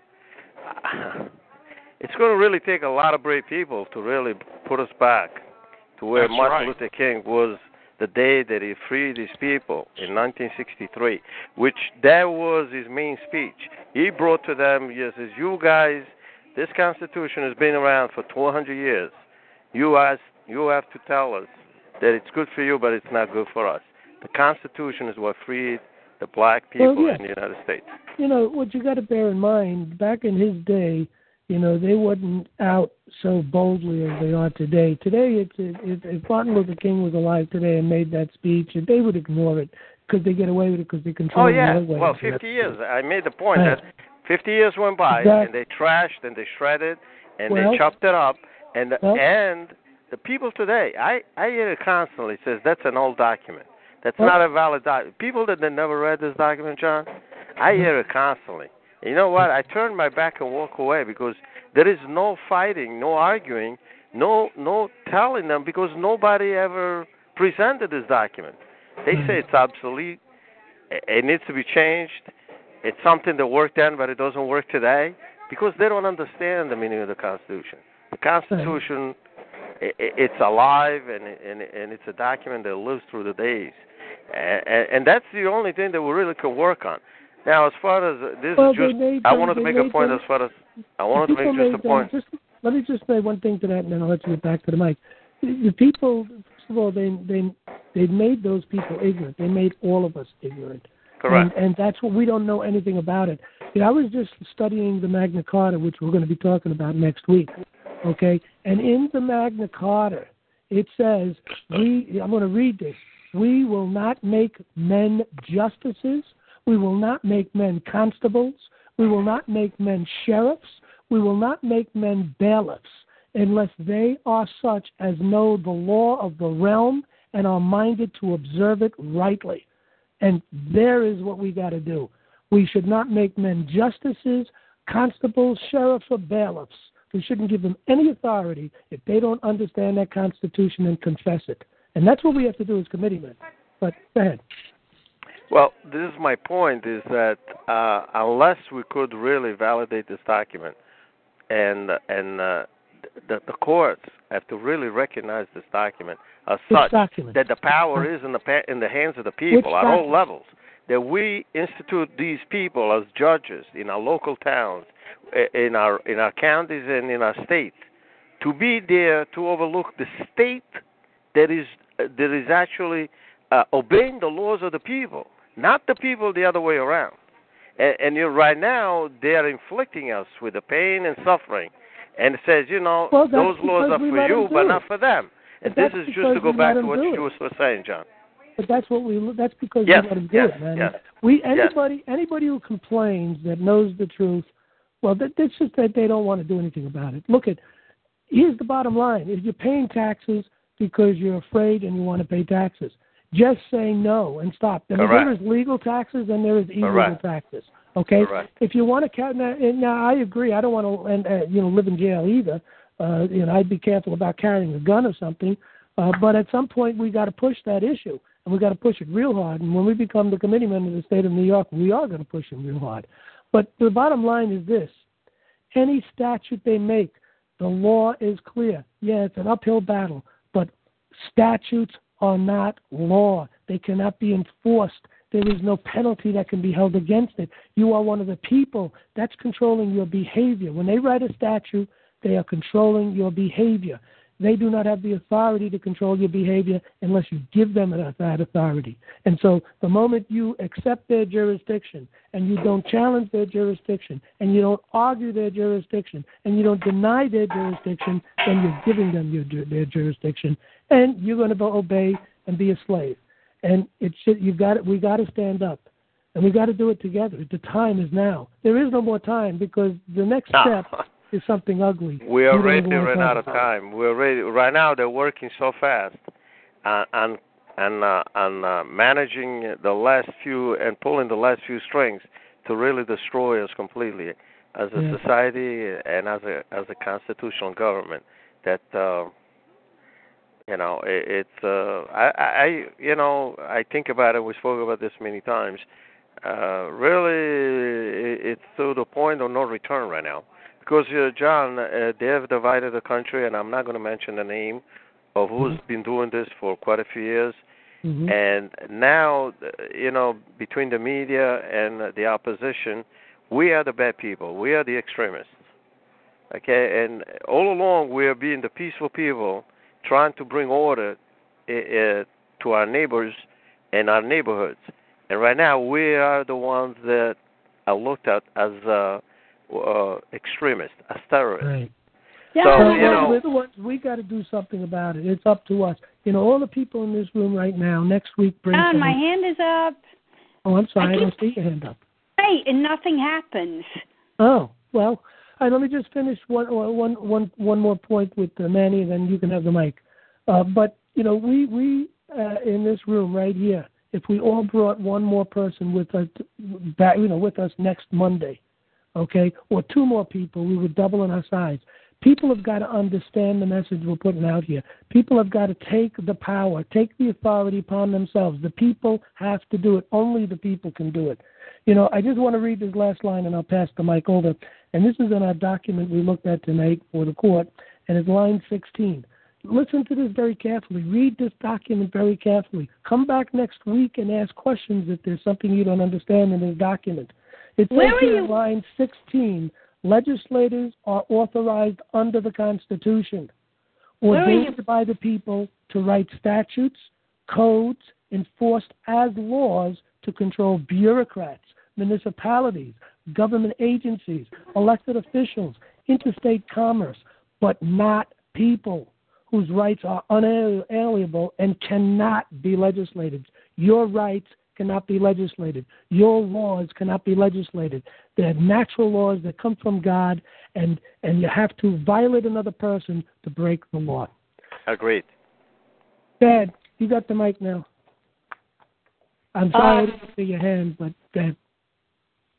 It's going to really take a lot of brave people to really put us back to where That's Martin right. Luther King was the day that he freed his people in nineteen sixty-three, which that was his main speech. He brought to them, he says, you guys, this Constitution has been around for two hundred years. You guys, you have to tell us that it's good for you, but it's not good for us. The Constitution is what freed the black people well, yeah. in the United States. You know, what you got to bear in mind, back in his day, you know, they wasn't out so boldly as they are today. Today, it's, it, if Martin Luther King was alive today and made that speech, they would ignore it because they get away with it because they control Oh, the yeah. other way. Well, fifty years. I made the point right. that fifty years went by, exactly. and they trashed, and they shredded, and well, they chopped it up. And the, well, and the people today, I, I hear it constantly, says that's an old document. That's well, not a valid document. People that have never read this document, John, I hear it constantly. You know what? I turn my back and walk away because there is no fighting, no arguing, no no telling them because nobody ever presented this document. They say it's obsolete. It needs to be changed. It's something that worked then, but it doesn't work today because they don't understand the meaning of the Constitution. The Constitution, it's alive, and and and it's a document that lives through the days, and, and that's the only thing that we really could work on. Now, as far as this well, is just, made, I wanted to make a point. them, As far as I wanted to make just a them, point. Just, let me just say one thing to that, and then I'll let you get back to the mic. The, the people, first of all, they they they made those people ignorant. They made all of us ignorant. Correct. And, and that's what we don't know anything about it. You know, I was just studying the Magna Carta, which we're going to be talking about next week. Okay, and in the Magna Carta, it says, we, I'm going to read this, we will not make men justices, we will not make men constables, we will not make men sheriffs, we will not make men bailiffs, unless they are such as know the law of the realm and are minded to observe it rightly. And there is what we got to do. We should not make men justices, constables, sheriffs, or bailiffs. We shouldn't give them any authority if they don't understand that Constitution and confess it. And that's what we have to do as committeemen. But go ahead. Well, this is my point, is that uh, unless we could really validate this document, and and uh, the, the courts have to really recognize this document as Which such, document? that the power is in the pa- in the hands of the people Which at all document? levels, that we institute these people as judges in our local towns, in our in our counties and in our states, to be there to overlook the state that is uh, that is actually uh, obeying the laws of the people, not the people the other way around. And, and you're, right now, they're inflicting us with the pain and suffering. And it says, you know, well, those laws are for you, but not for them. And but this is just to go back to what you were saying, John. But that's what we. That's because yes, we let them do yes, it, man. Yes, we anybody yes. anybody who complains that knows the truth, well, that, that's just that they don't want to do anything about it. Look at. Here's the bottom line: if you're paying taxes because you're afraid and you want to pay taxes, just say no and stop. I mean, there is legal taxes and there is illegal Correct. taxes. Okay, Correct. If you want to count now, and now I agree. I don't want to, and, uh, you know, live in jail either. Uh, you know, I'd be careful about carrying a gun or something. Uh, but at some point, we got to push that issue, and we got to push it real hard. And when we become the committeemen of the state of New York, we are going to push it real hard. But the bottom line is this: any statute they make, the law is clear. Yeah, it's an uphill battle, but statutes are not law. They cannot be enforced. There is no penalty that can be held against it. You are one of the people that's controlling your behavior. When they write a statute, they are controlling your behavior. They do not have the authority to control your behavior unless you give them that authority. And so the moment you accept their jurisdiction and you don't challenge their jurisdiction and you don't argue their jurisdiction and you don't deny their jurisdiction, then you're giving them your, their jurisdiction, and you're going to obey and be a slave. And it should, you've got it. We got to stand up, and we got to do it together. The time is now. There is no more time because the next no. step is something ugly. We are already ran out of time. We're already right now. They're working so fast, uh, and and uh, and uh, managing the last few and pulling the last few strings to really destroy us completely as a yeah. society and as a as a constitutional government. That. Uh, You know, it, it's, uh, I, I, you know, I think about it, we spoke about this many times. Uh, really, it, it's to the point of no return right now. Because, uh, John, uh, they have divided the country, and I'm not going to mention the name of who's mm-hmm. been doing this for quite a few years. Mm-hmm. And now, you know, between the media and the opposition, we are the bad people. We are the extremists. Okay? And all along, we are being the peaceful people trying to bring order uh, to our neighbors and our neighborhoods. And right now, we are the ones that are looked at as uh, uh, extremists, as terrorists. Right. Yeah, so, you know, we're the ones, we got to do something about it. It's up to us. You know, all the people in this room right now, next week, bring John, some... my hand is up. Oh, I'm sorry. I, I don't see your hand up. Hey, and nothing happens. Oh, well... All right, let me just finish one, one, one, one more point with uh, Manny, and then you can have the mic. Uh, but, you know, we, we uh, in this room right here, if we all brought one more person with us, back, you know, with us next Monday, okay, or two more people, we would double in our size. People have got to understand the message we're putting out here. People have got to take the power, take the authority upon themselves. The people have to do it. Only the people can do it. You know, I just want to read this last line, and I'll pass the mic over. And this is in our document we looked at tonight for the court, and it's line sixteen. Listen to this very carefully. Read this document very carefully. Come back next week and ask questions if there's something you don't understand in this document. It says Where here you? in line sixteen, legislators are authorized under the Constitution, ordained by the people to write statutes, codes, enforced as laws to control bureaucrats, municipalities, government agencies, elected officials, interstate commerce, but not people whose rights are unalienable and cannot be legislated. Your rights cannot be legislated. Your laws cannot be legislated. They're natural laws that come from God, and, and you have to violate another person to break the law. Agreed. Dad, you got the mic now. I'm sorry Uh, I didn't see your hand, but Dad.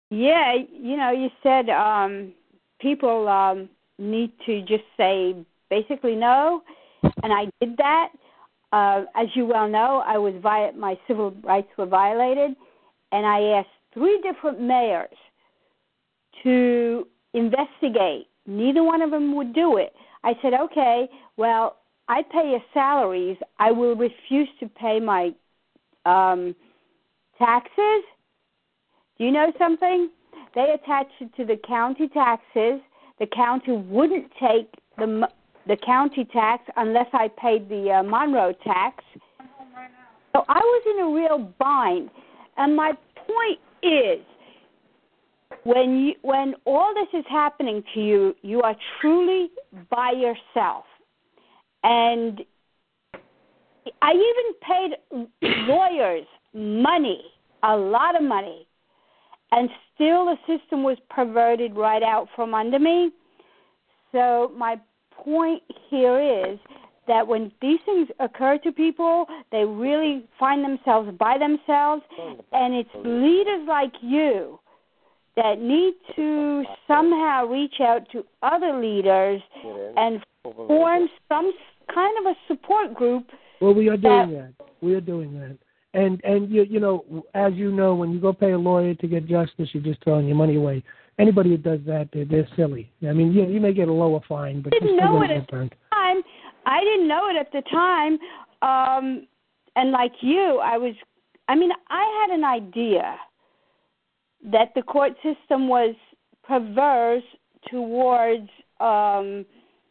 Yeah, you know, you said um, people um, need to just say basically no, and I did that. Uh, as you well know, I was vi- my civil rights were violated, and I asked three different mayors to investigate. Neither one of them would do it. I said, okay, well, I pay your salaries. I will refuse to pay my um, taxes. Do you know something? They attached it to the county taxes. The county wouldn't take the the county tax unless I paid the uh, Monroe tax. So I was in a real bind. And my point is, when you, when all this is happening to you, you are truly by yourself. And I even paid lawyers money, a lot of money, and still the system was perverted right out from under me. So my point here is that when these things occur to people, they really find themselves by themselves, and it's leaders like you that need to somehow reach out to other leaders and form some kind of a support group. Well, we are doing that. that. We are doing that. And, and you, you know, as you know, when you go pay a lawyer to get justice, you're just throwing your money away. Anybody who does that, they're, they're silly. I mean, you, you may get a lower fine, but I didn't you're still know going it to at get burned. the time. I didn't know it at the time. Um, and like you, I was, I mean, I had an idea that the court system was perverse towards um,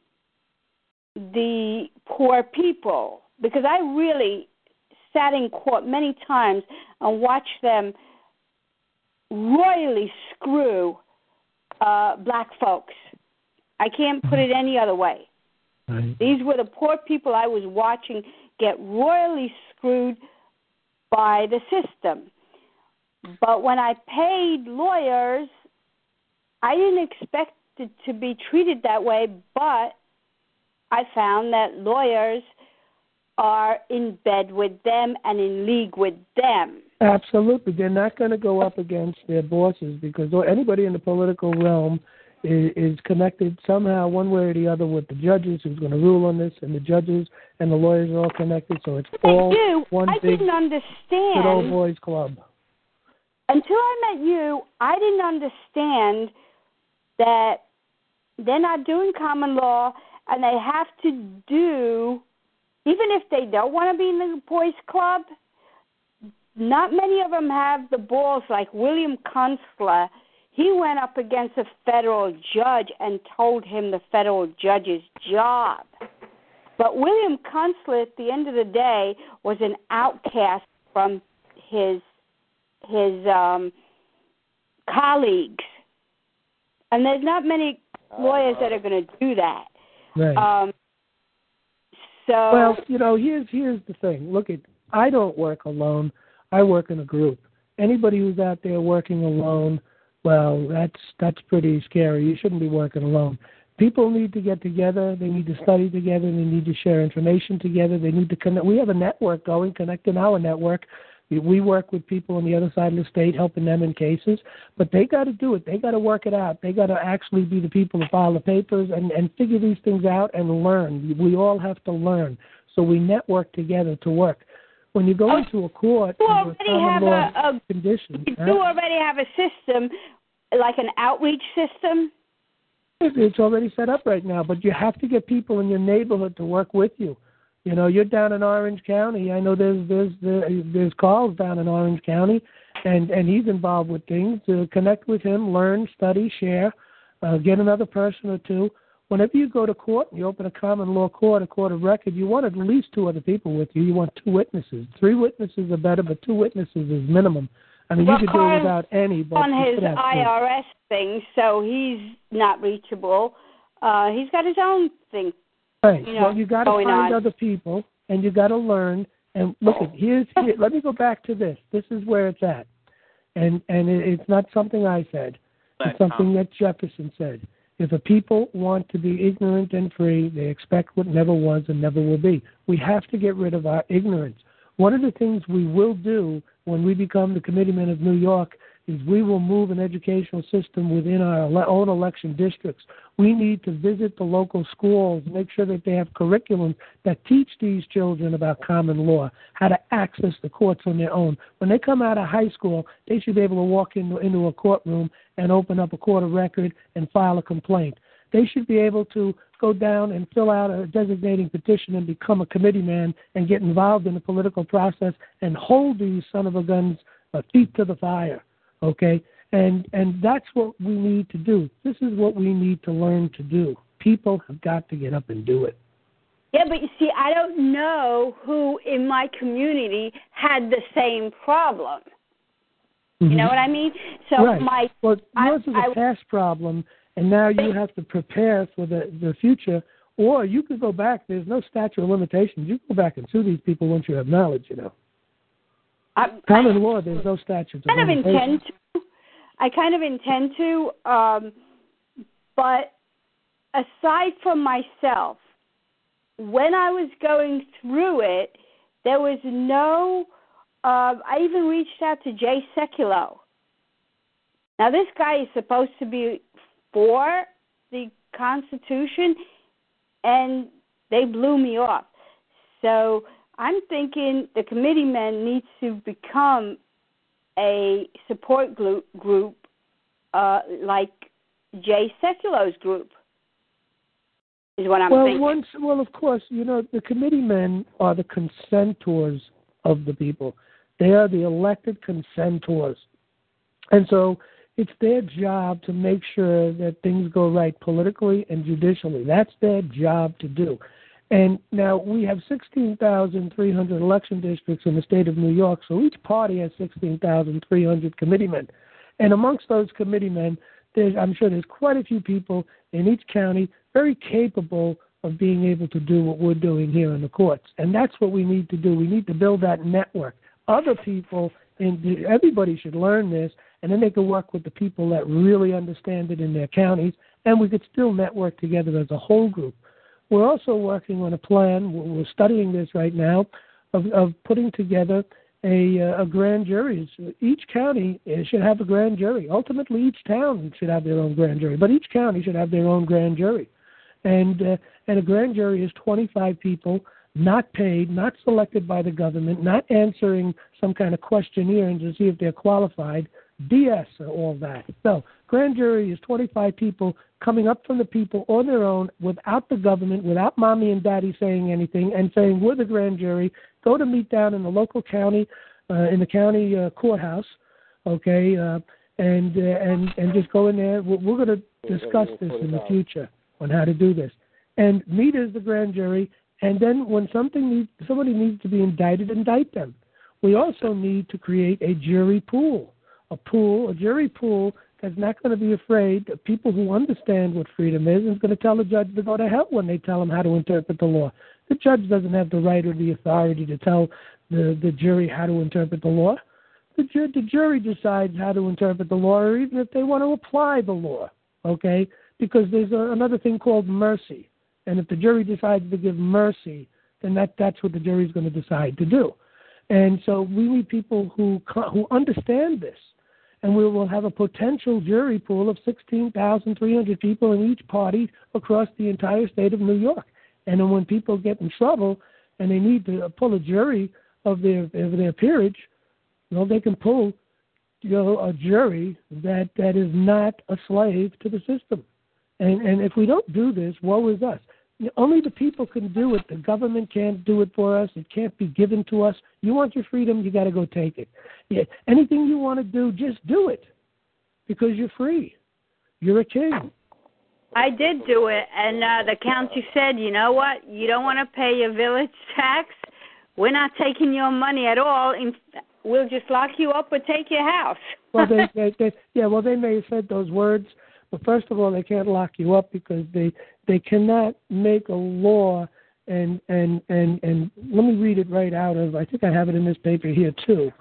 the poor people, because I really sat in court many times and watched them royally screw uh, black folks. I can't put it any other way. Right. These were the poor people I was watching get royally screwed by the system. But when I paid lawyers, I didn't expect it to be treated that way, but I found that lawyers are in bed with them and in league with them. Absolutely. They're not going to go up against their bosses, because anybody in the political realm is, is connected somehow one way or the other with the judges who's going to rule on this, and the judges and the lawyers are all connected, so it's all you, one I big didn't understand. good old boys club. Until I met you, I didn't understand that they're not doing common law, and they have to do, even if they don't want to be in the boys club, not many of them have the balls like William Kunstler. He went up against a federal judge and told him the federal judge's job. But William Kunstler, at the end of the day, was an outcast from his his um, colleagues. And there's not many lawyers that are going to do that. Right. Um, so well, you know, here's here's the thing. Look, at I don't work alone. I work in a group. Anybody who's out there working alone, well, that's that's pretty scary. You shouldn't be working alone. People need to get together. They need to study together. They need to share information together. They need to connect. We have a network going, connecting our network. We work with people on the other side of the state, helping them in cases. But they got to do it. They got to work it out. They got to actually be the people to file the papers and, and figure these things out and learn. We all have to learn. So we network together to work. When you go into a court you under already common have law a, a conditions, you huh? already have a system, like an outreach system. It's already set up right now, but you have to get people in your neighborhood to work with you. You know, you're down in Orange County. I know there's there's there's Carl's down in Orange County, and, and he's involved with things. To connect with him, learn, study, share, uh, get another person or two. Whenever you go to court and you open a common law court, a court of record, you want at least two other people with you. You want two witnesses. Three witnesses are better, but two witnesses is minimum. I mean, well, you could Carl's do it without any. But on his I R S thing, so he's not reachable. Uh, he's got his own thing. Right. You know, well, you got to find on. other people, and you got to learn. And look, at here's here, let me go back to this. This is where it's at, and and it, it's not something I said. It's something that Jefferson said. If a people want to be ignorant and free, they expect what never was and never will be. We have to get rid of our ignorance. One of the things we will do when we become the committeemen of New York is we will move an educational system within our ele- own election districts. We need to visit the local schools, make sure that they have curriculum that teach these children about common law, how to access the courts on their own. When they come out of high school, they should be able to walk into, into a courtroom and open up a court of record and file a complaint. They should be able to go down and fill out a designating petition and become a committee man and get involved in the political process and hold these son of a guns uh, feet to the fire, okay? And and that's what we need to do. This is what we need to learn to do. People have got to get up and do it. Yeah, but you see, I don't know who in my community had the same problem. Mm-hmm. You know what I mean? So right. my well, yours I, is a I, past problem, and now you have to prepare for the, the future. Or you could go back. There's no statute of limitations. You can go back and sue these people once you have knowledge, you know. I, Common I, law, there's no statutes of kind limitations. Of intend to. I kind of intend to, um, but aside from myself, when I was going through it, there was no, uh, I even reached out to Jay Sekulow. Now, this guy is supposed to be for the Constitution, and they blew me off. So I'm thinking the committeeman needs to become a support group, group uh, like Jay Sekulow's group, is what I'm well, thinking. Once, well, of course, you know, the committeemen are the consentors of the people. They are the elected consentors. And so it's their job to make sure that things go right politically and judicially. That's their job to do. And now we have sixteen thousand three hundred election districts in the state of New York, so each party has sixteen thousand three hundred committeemen. And amongst those committeemen, there's, I'm sure there's quite a few people in each county very capable of being able to do what we're doing here in the courts. And that's what we need to do. We need to build that network. Other people, and everybody should learn this, and then they can work with the people that really understand it in their counties, and we could still network together as a whole group. We're also working on a plan, we're studying this right now, of, of putting together a, a grand jury. Each county should have a grand jury. Ultimately, each town should have their own grand jury, but each county should have their own grand jury. And, uh, and a grand jury is twenty-five people, not paid, not selected by the government, not answering some kind of questionnaire to see if they're qualified. B S, all that. No, grand jury is twenty-five people coming up from the people on their own without the government, without mommy and daddy saying anything, and saying, we're the grand jury. Go to meet down in the local county, uh, in the county uh, courthouse, okay, uh, and, uh, and and just go in there. We're, we're going to discuss this in the future on how to do this. And meet as the grand jury, and then when something needs, somebody needs to be indicted, indict them. We also need to create a jury pool. A pool, a jury pool that's not going to be afraid of people who understand what freedom is and is going to tell the judge to go to hell when they tell him how to interpret the law. The judge doesn't have the right or the authority to tell the, the jury how to interpret the law. The, ju- the jury decides how to interpret the law, or even if they want to apply the law, okay? Because there's a, another thing called mercy. And if the jury decides to give mercy, then that, that's what the jury is going to decide to do. And so we need people who who understand this. And we will have a potential jury pool of sixteen thousand three hundred people in each party across the entire state of New York. And then when people get in trouble and they need to pull a jury of their of their peerage, you know, they can pull, you know, a jury that, that is not a slave to the system. And and if we don't do this, woe is us. Only the people can do it. The government can't do it for us. It can't be given to us. You want your freedom, you got to go take it. Yeah, anything you want to do, just do it, because you're free. You're a king. I did do it, and uh, the county said, you know what, you don't want to pay your village tax? We're not taking your money at all. In, we'll just lock you up or take your house. well, they, they, they, yeah, well, they may have said those words, but first of all, they can't lock you up because they they cannot make a law and and and and let me read it right out of. I think I have it in this paper here too.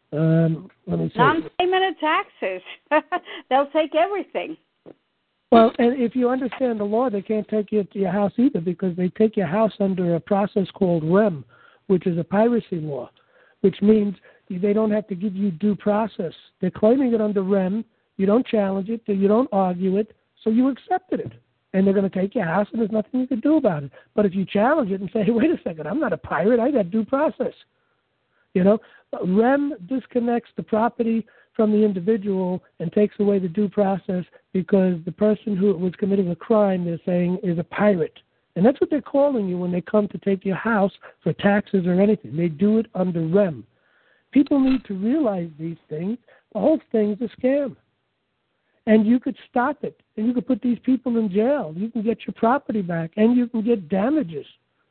Um, let me see. Non-payment of taxes. They'll take everything. Well, and if you understand the law, they can't take you to your house either, because they take your house under a process called R E M, which is a piracy law, which means they don't have to give you due process. They're claiming it under R E M. You don't challenge it, you don't argue it, so you accepted it. And they're going to take your house, and there's nothing you can do about it. But if you challenge it and say, hey, wait a second, I'm not a pirate, I got due process. You know, R E M disconnects the property from the individual and takes away the due process because the person who was committing a crime, they're saying, is a pirate. And that's what they're calling you when they come to take your house for taxes or anything. They do it under R E M. People need to realize these things. The whole thing's a scam. And you could stop it. And you could put these people in jail. You can get your property back. And you can get damages.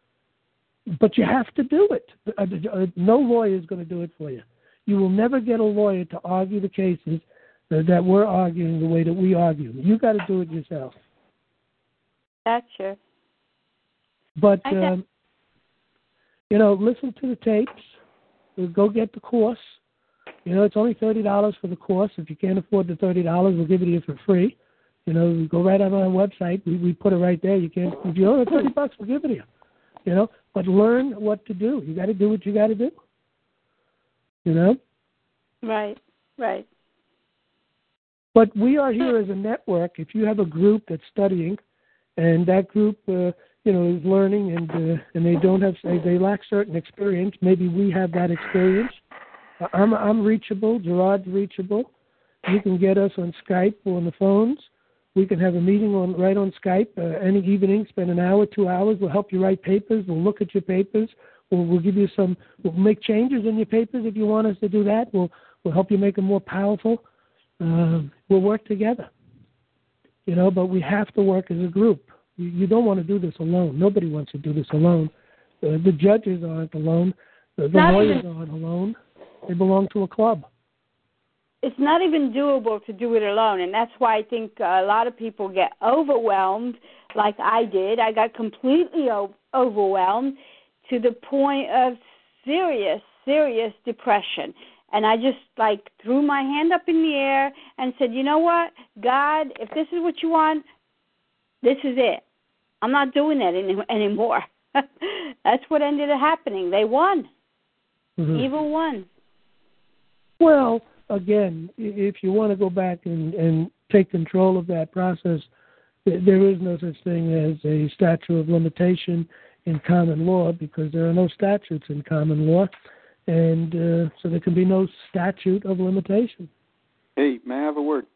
But you have to do it. No lawyer is going to do it for you. You will never get a lawyer to argue the cases that we're arguing the way that we argue. You got to do it yourself. Gotcha. But, um, you know, listen to the tapes. Go get the course. You know, it's only thirty dollars for the course. If you can't afford the thirty dollars, we'll give it to you for free. You know, go right on our website. We, we put it right there. You can't, if you owe it thirty bucks, we'll give it to you. You know, but learn what to do. You got to do what you got to do. You know? Right, right. But we are here as a network. If you have a group that's studying, and that group, uh, you know, is learning, and uh, and they don't have, they lack certain experience. Maybe we have that experience. I'm I'm reachable. Gerard's reachable. You can get us on Skype or on the phones. We can have a meeting on right on Skype uh, any evening. Spend an hour, two hours. We'll help you write papers. We'll look at your papers. We'll, we'll give you some. We'll make changes in your papers if you want us to do that. We'll we'll help you make them more powerful. Uh, we'll work together. You know, but we have to work as a group. You, you don't want to do this alone. Nobody wants to do this alone. Uh, the judges aren't alone. The, the lawyers even, aren't alone. They belong to a club. It's not even doable to do it alone, and that's why I think a lot of people get overwhelmed like I did. I got completely o- overwhelmed to the point of serious, serious depression. And I just, like, threw my hand up in the air and said, you know what, God, if this is what you want, this is it. I'm not doing that any, anymore. That's what ended up happening. They won. Mm-hmm. Evil won. Well, again, if you want to go back and, and take control of that process, there is no such thing as a statute of limitation in common law because there are no statutes in common law. And uh, so there can be no statute of limitation. Hey, may I have a word?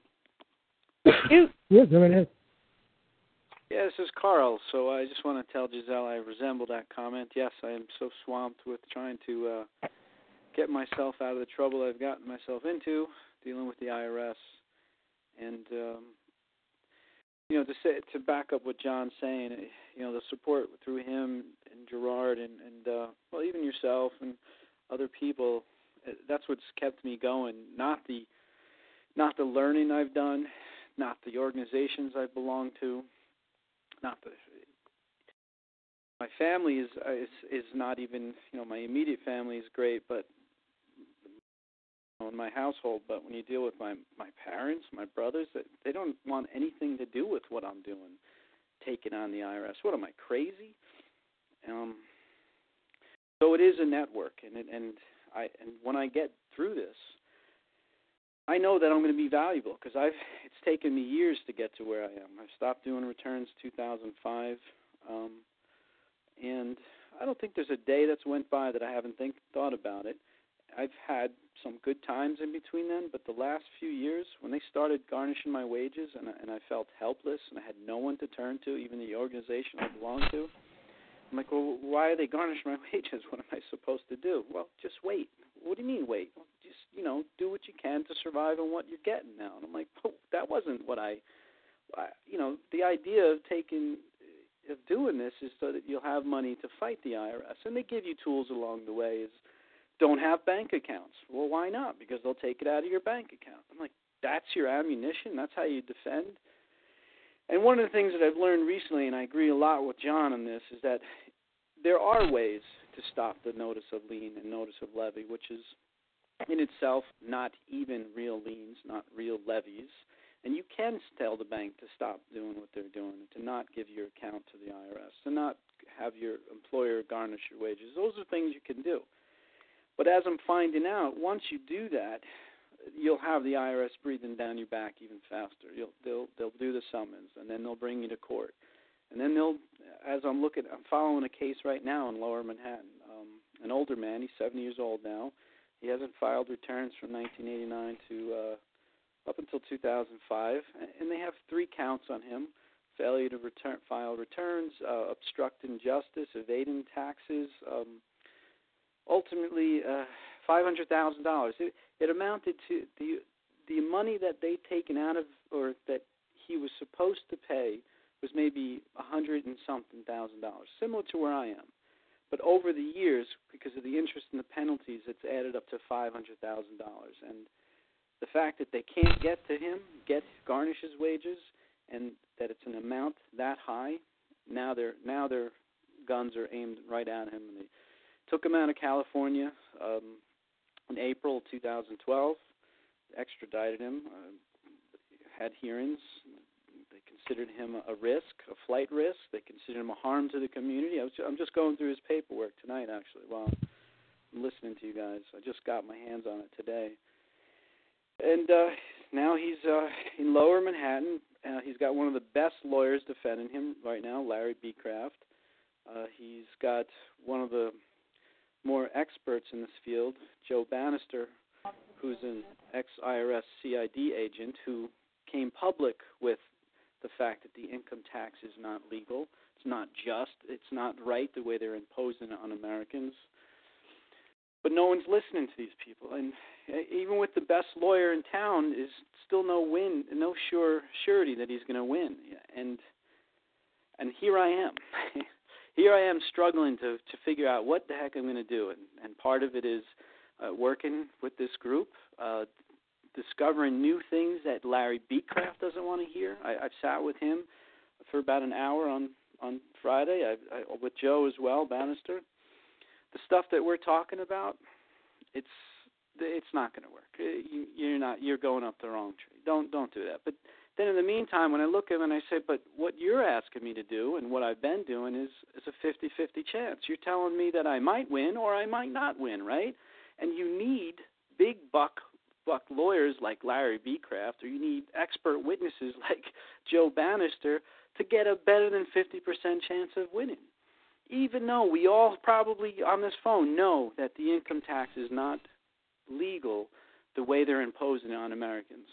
Yeah, go right ahead. Yeah, this is Carl. So I just want to tell Giselle I resemble that comment. Yes, I am so swamped with trying to uh, get myself out of the trouble I've gotten myself into, dealing with the I R S. And, um, you know, to say, to back up what John's saying, you know, the support through him and Gerard and, and uh, well, even yourself and other people, that's what's kept me going. Not the, not the learning I've done, not the organizations I belong to, not the. My family is is is not even, you know, my immediate family is great, but in my household. But when you deal with my my parents, my brothers, they don't want anything to do with what I'm doing, taking on the I R S. What am I, crazy? Um. So it is a network, and it, and I and when I get through this, I know that I'm going to be valuable because I've it's taken me years to get to where I am. I've stopped doing returns two thousand five, um, and I don't think there's a day that's went by that I haven't think thought about it. I've had some good times in between then, but the last few years when they started garnishing my wages and I, and I felt helpless and I had no one to turn to, even the organization I belonged to. I'm like, well, why are they garnishing my wages? What am I supposed to do? Well, just wait. What do you mean wait? Just, you know, do what you can to survive on what you're getting now. And I'm like, oh, that wasn't what I, I, you know, the idea of taking, of doing this is so that you'll have money to fight the I R S. And they give you tools along the way is don't have bank accounts. Well, why not? Because they'll take it out of your bank account. I'm like, that's your ammunition? That's how you defend? And one of the things that I've learned recently, and I agree a lot with John on this, is that there are ways to stop the notice of lien and notice of levy, which is in itself not even real liens, not real levies. And you can tell the bank to stop doing what they're doing, to not give your account to the I R S, to not have your employer garnish your wages. Those are things you can do. But as I'm finding out, once you do that, you'll have the I R S breathing down your back even faster. You'll, they'll they'll do the summons, and then they'll bring you to court, and then they'll. As I'm looking, I'm following a case right now in Lower Manhattan. Um, an older man, he's seventy years old now. He hasn't filed returns from nineteen eighty-nine to uh, up until two thousand five, and they have three counts on him: failure to return, file returns, uh, obstructing justice, evading taxes. Um, ultimately, uh, five hundred thousand dollars. It, it amounted to the the money that they taken out of, or that he was supposed to pay, was maybe a hundred and something thousand dollars, similar to where I am. But over the years, because of the interest and the penalties, it's added up to five hundred thousand dollars. And the fact that they can't get to him, get garnish his wages, and that it's an amount that high, now their now their guns are aimed right at him. And they took him out of California um, in April two thousand twelve, extradited him, uh, had hearings. They considered him a risk, a flight risk. They considered him a harm to the community. I was, I'm just going through his paperwork tonight, actually, while I'm listening to you guys. I just got my hands on it today. And uh, now he's uh, in Lower Manhattan. Uh, he's got one of the best lawyers defending him right now, Larry Beecraft. Uh, he's got one of the more experts in this field, Joe Bannister, who's an ex-I R S C I D agent who came public with the fact that the income tax is not legal. It's not just. It's not right the way they're imposing it on Americans. But no one's listening to these people. And even with the best lawyer in town, is still no win, no sure surety that he's going to win. And and here I am. Here I am struggling to, to figure out what the heck I'm going to do. And, and part of it is uh, working with this group, uh, discovering new things that Larry Beecraft doesn't want to hear. I, I've sat with him for about an hour on, on Friday, I, I, with Joe as well, Bannister. The stuff that we're talking about, it's it's not going to work. You, you're not. You're going up the wrong tree. Don't don't do that. But then in the meantime, when I look at him and I say, but what you're asking me to do and what I've been doing is is a fifty-fifty chance. You're telling me that I might win or I might not win, right? And you need big buck buck lawyers like Larry Beecraft, or you need expert witnesses like Joe Bannister to get a better than fifty percent chance of winning. Even though we all probably on this phone know that the income tax is not legal the way they're imposing it on Americans.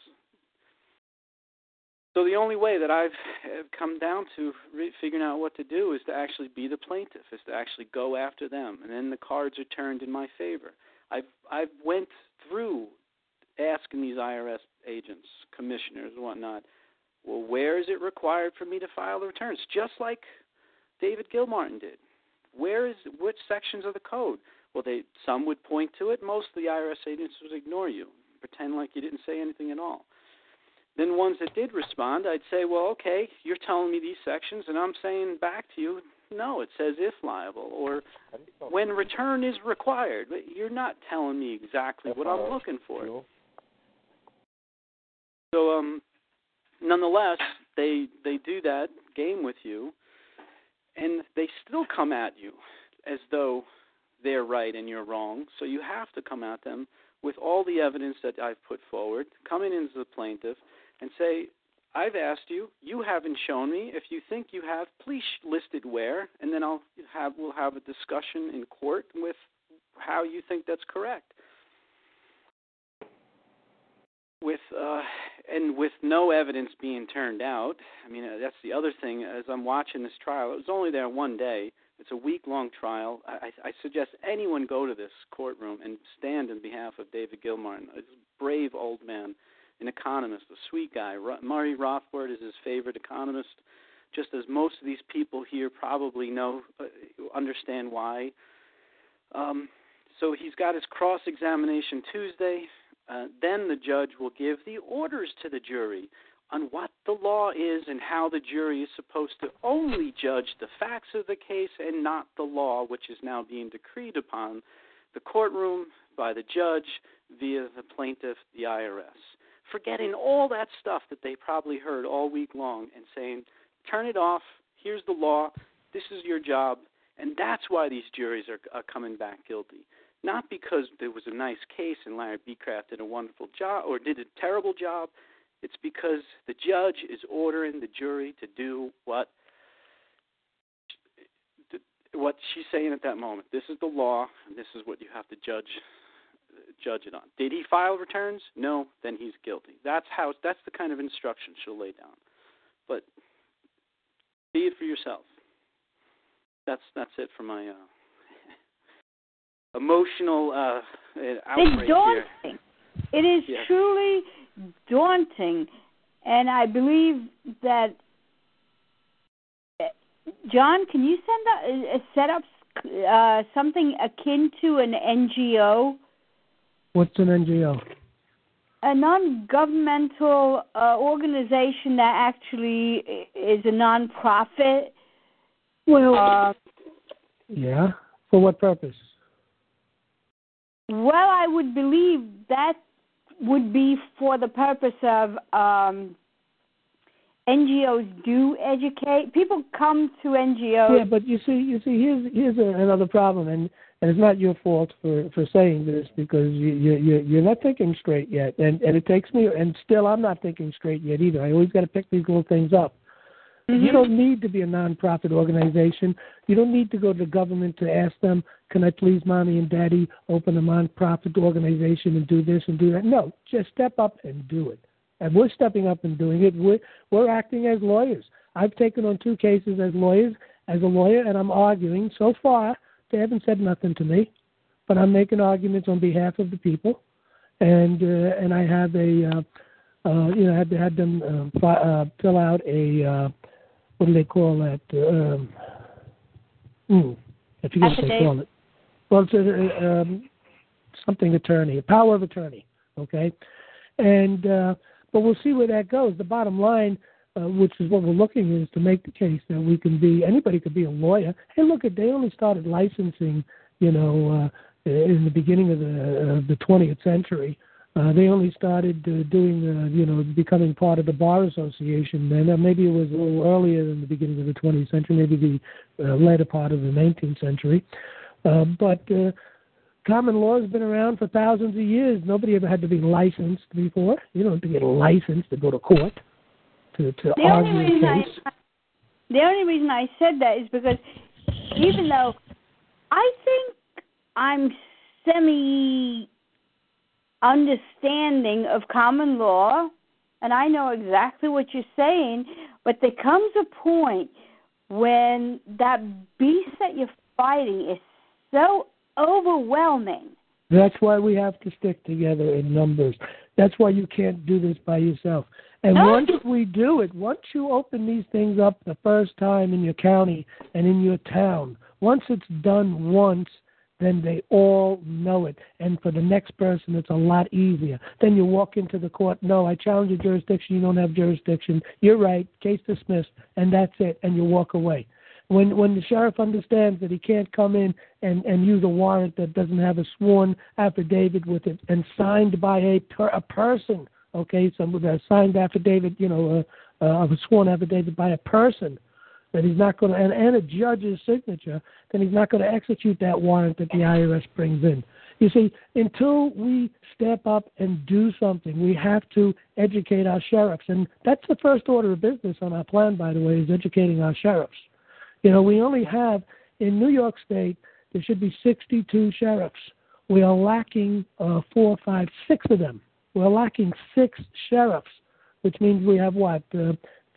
So the only way that I've come down to re- figuring out what to do is to actually be the plaintiff, is to actually go after them, and then the cards are turned in my favor. I've I've went through asking these I R S agents, commissioners, and whatnot, well, where is it required for me to file the returns? Just like David Gilmartin did. Where is which sections of the code? Well, they some would point to it. Most of the I R S agents would ignore you, pretend like you didn't say anything at all. Then ones that did respond, I'd say, well, okay, you're telling me these sections, and I'm saying back to you, no, it says if liable, or when return is required. But you're not telling me exactly what I'm looking for. So, um, nonetheless, they they do that game with you, and they still come at you as though they're right and you're wrong. So you have to come at them with all the evidence that I've put forward, coming in as the plaintiff, and say, I've asked you, you haven't shown me. If you think you have, please list it where, and then I'll have we'll have a discussion in court with how you think that's correct. With uh, and with no evidence being turned out, I mean, uh, that's the other thing. As I'm watching this trial, it was only there one day. It's a week-long trial. I, I suggest anyone go to this courtroom and stand in behalf of David Gilmartin, a brave old man, an economist, a sweet guy. Murray Rothbard is his favorite economist, just as most of these people here probably know, uh, understand why. Um, so he's got his cross-examination Tuesday. Uh, then the judge will give the orders to the jury on what the law is and how the jury is supposed to only judge the facts of the case and not the law, which is now being decreed upon the courtroom by the judge via the plaintiff, the I R S. Forgetting all that stuff that they probably heard all week long and saying, turn it off, here's the law, this is your job, and that's why these juries are, are coming back guilty. not because there was a nice case and Larry Becraft did a wonderful job or did a terrible job. It's because the judge is ordering the jury to do what what she's saying at that moment. This is the law, and this is what you have to judge judge it on. Did he file returns? No, then he's guilty. That's how. That's the kind of instruction she'll lay down. But see it for yourself. That's that's it for my uh, emotional uh, outbreak it's daunting. here. It is yeah. truly daunting, and I believe that. John, can you send a, a set up uh, something akin to an N G O? What's an N G O? A non-governmental uh, organization that actually is a non-profit. Well, uh, yeah. For what purpose? Well, I would believe that would be for the purpose of um, N G Os do educate. People come to N G Os. Yeah, but you see, you see, here's here's a, another problem, and, and it's not your fault for, for saying this because you you you're not thinking straight yet, and and it takes me, and still I'm not thinking straight yet either. I always got to pick these little things up. Mm-hmm. You don't need to be a nonprofit organization. You don't need to go to the government to ask them, can I please, mommy and daddy, open a nonprofit organization and do this and do that? No, just step up and do it. And we're stepping up and doing it. We're, we're acting as lawyers. I've taken on two cases as lawyers, as a lawyer, and I'm arguing. So far, they haven't said nothing to me, but I'm making arguments on behalf of the people, and uh, and I have a, uh, uh, you know, had had them uh, fi- uh, fill out a, uh, what do they call that? Um, mm, I forget what they call it. Well, it's a, um, something attorney, a power of attorney. Okay, and. Uh, But we'll see where that goes. The bottom line, uh, which is what we're looking is to make the case that we can be, anybody could be a lawyer. Hey, look, they only started licensing, you know, uh, in the beginning of the uh, the twentieth century. Uh, they only started uh, doing, uh, you know, becoming part of the Bar Association then. Uh, maybe it was a little earlier than the beginning of the twentieth century, maybe the uh, later part of the nineteenth century. Uh, but... Uh, Common law has been around for thousands of years. Nobody ever had to be licensed before. You don't have to get licensed to go to court to, to the argue only a reason case. I, the only reason I said that is because even though I think I'm semi-understanding of common law, and I know exactly what you're saying, but there comes a point when that beast that you're fighting is so overwhelming. That's why we have to stick together in numbers. That's why you can't do this by yourself. And no. Once we do it, once you open these things up the first time in your county and in your town, once it's done once, then they all know it. And for the next person, it's a lot easier. Then you walk into the court, no, I challenge your jurisdiction, you don't have jurisdiction. You're right, case dismissed, and that's it, and you walk away. When when the sheriff understands that he can't come in and, and use a warrant that doesn't have a sworn affidavit with it and signed by a per, a person, okay, some with a signed affidavit, you know, uh, uh, of a sworn affidavit by a person, that he's not going to, and, and a judge's signature, then he's not going to execute that warrant that the I R S brings in. You see, until we step up and do something, we have to educate our sheriffs. And that's the first order of business on our plan, by the way, is educating our sheriffs. You know, we only have, in New York State, there should be sixty-two sheriffs. We are lacking uh, four, five, six of them. We're lacking six sheriffs, which means we have, what, uh,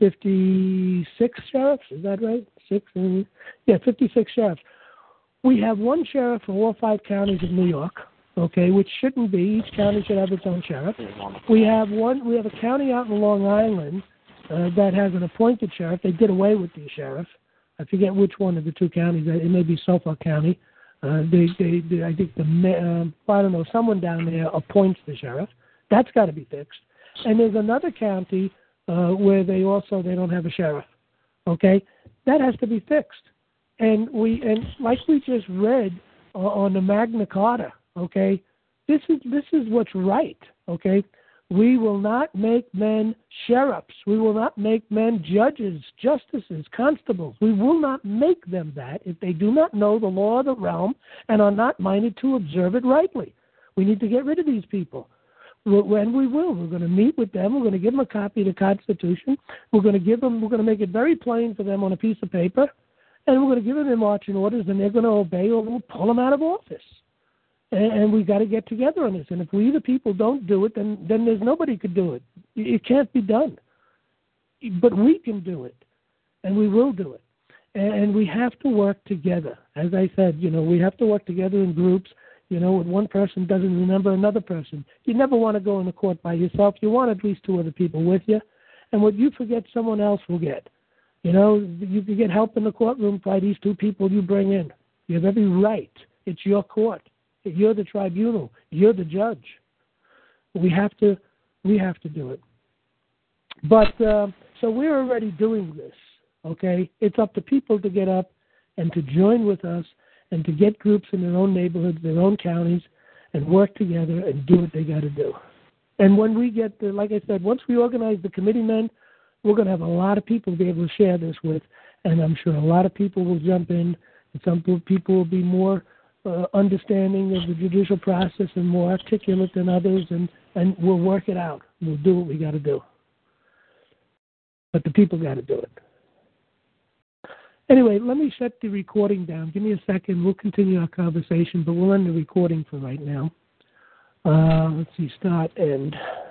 fifty-six sheriffs? Is that right? Six? Uh, yeah, fifty-six sheriffs. We have one sheriff for all five counties of New York, okay, which shouldn't be. Each county should have its own sheriff. We have one. We have a county out in Long Island uh, that has an appointed sheriff. They did away with the sheriff. I forget which one of the two counties. It may be Suffolk County. Uh, they, they, they, I think the, uh, I don't know, someone down there appoints the sheriff. That's got to be fixed. And there's another county uh, where they also they don't have a sheriff. Okay, that has to be fixed. And we and like we just read uh, on the Magna Carta. Okay, this is this is what's right. Okay, We will not make men sheriffs. We will not make men judges, justices, constables. We will not make them that if they do not know the law of the realm and are not minded to observe it rightly. We need to get rid of these people. When we will, we're going to meet with them. We're going to give them a copy of the Constitution. We're going to give them. We're going to make it very plain for them on a piece of paper, and we're going to give them their marching orders, and they're going to obey, or we'll pull them out of office. And we've got to get together on this. And if we, the people, don't do it, then, then there's nobody could do it. It can't be done. But we can do it, and we will do it. And we have to work together. As I said, you know, we have to work together in groups. You know, when one person doesn't remember another person. You never want to go in the court by yourself. You want at least two other people with you. And what you forget, someone else will get. You know, you can get help in the courtroom by these two people you bring in. You have every right. It's your court. You're the tribunal. You're the judge. We have to, we have to do it. But uh, so we're already doing this. Okay, it's up to people to get up and to join with us and to get groups in their own neighborhoods, their own counties, and work together and do what they got to do. And when we get the, like I said, once we organize the committee men, we're going to have a lot of people to be able to share this with, and I'm sure a lot of people will jump in, and some people will be more Uh, understanding of the judicial process and more articulate than others, and, and we'll work it out. We'll do what we got to do. But the people got to do it. Anyway, let me shut the recording down. Give me a second. We'll continue our conversation, but we'll end the recording for right now. Uh, let's see, start, end.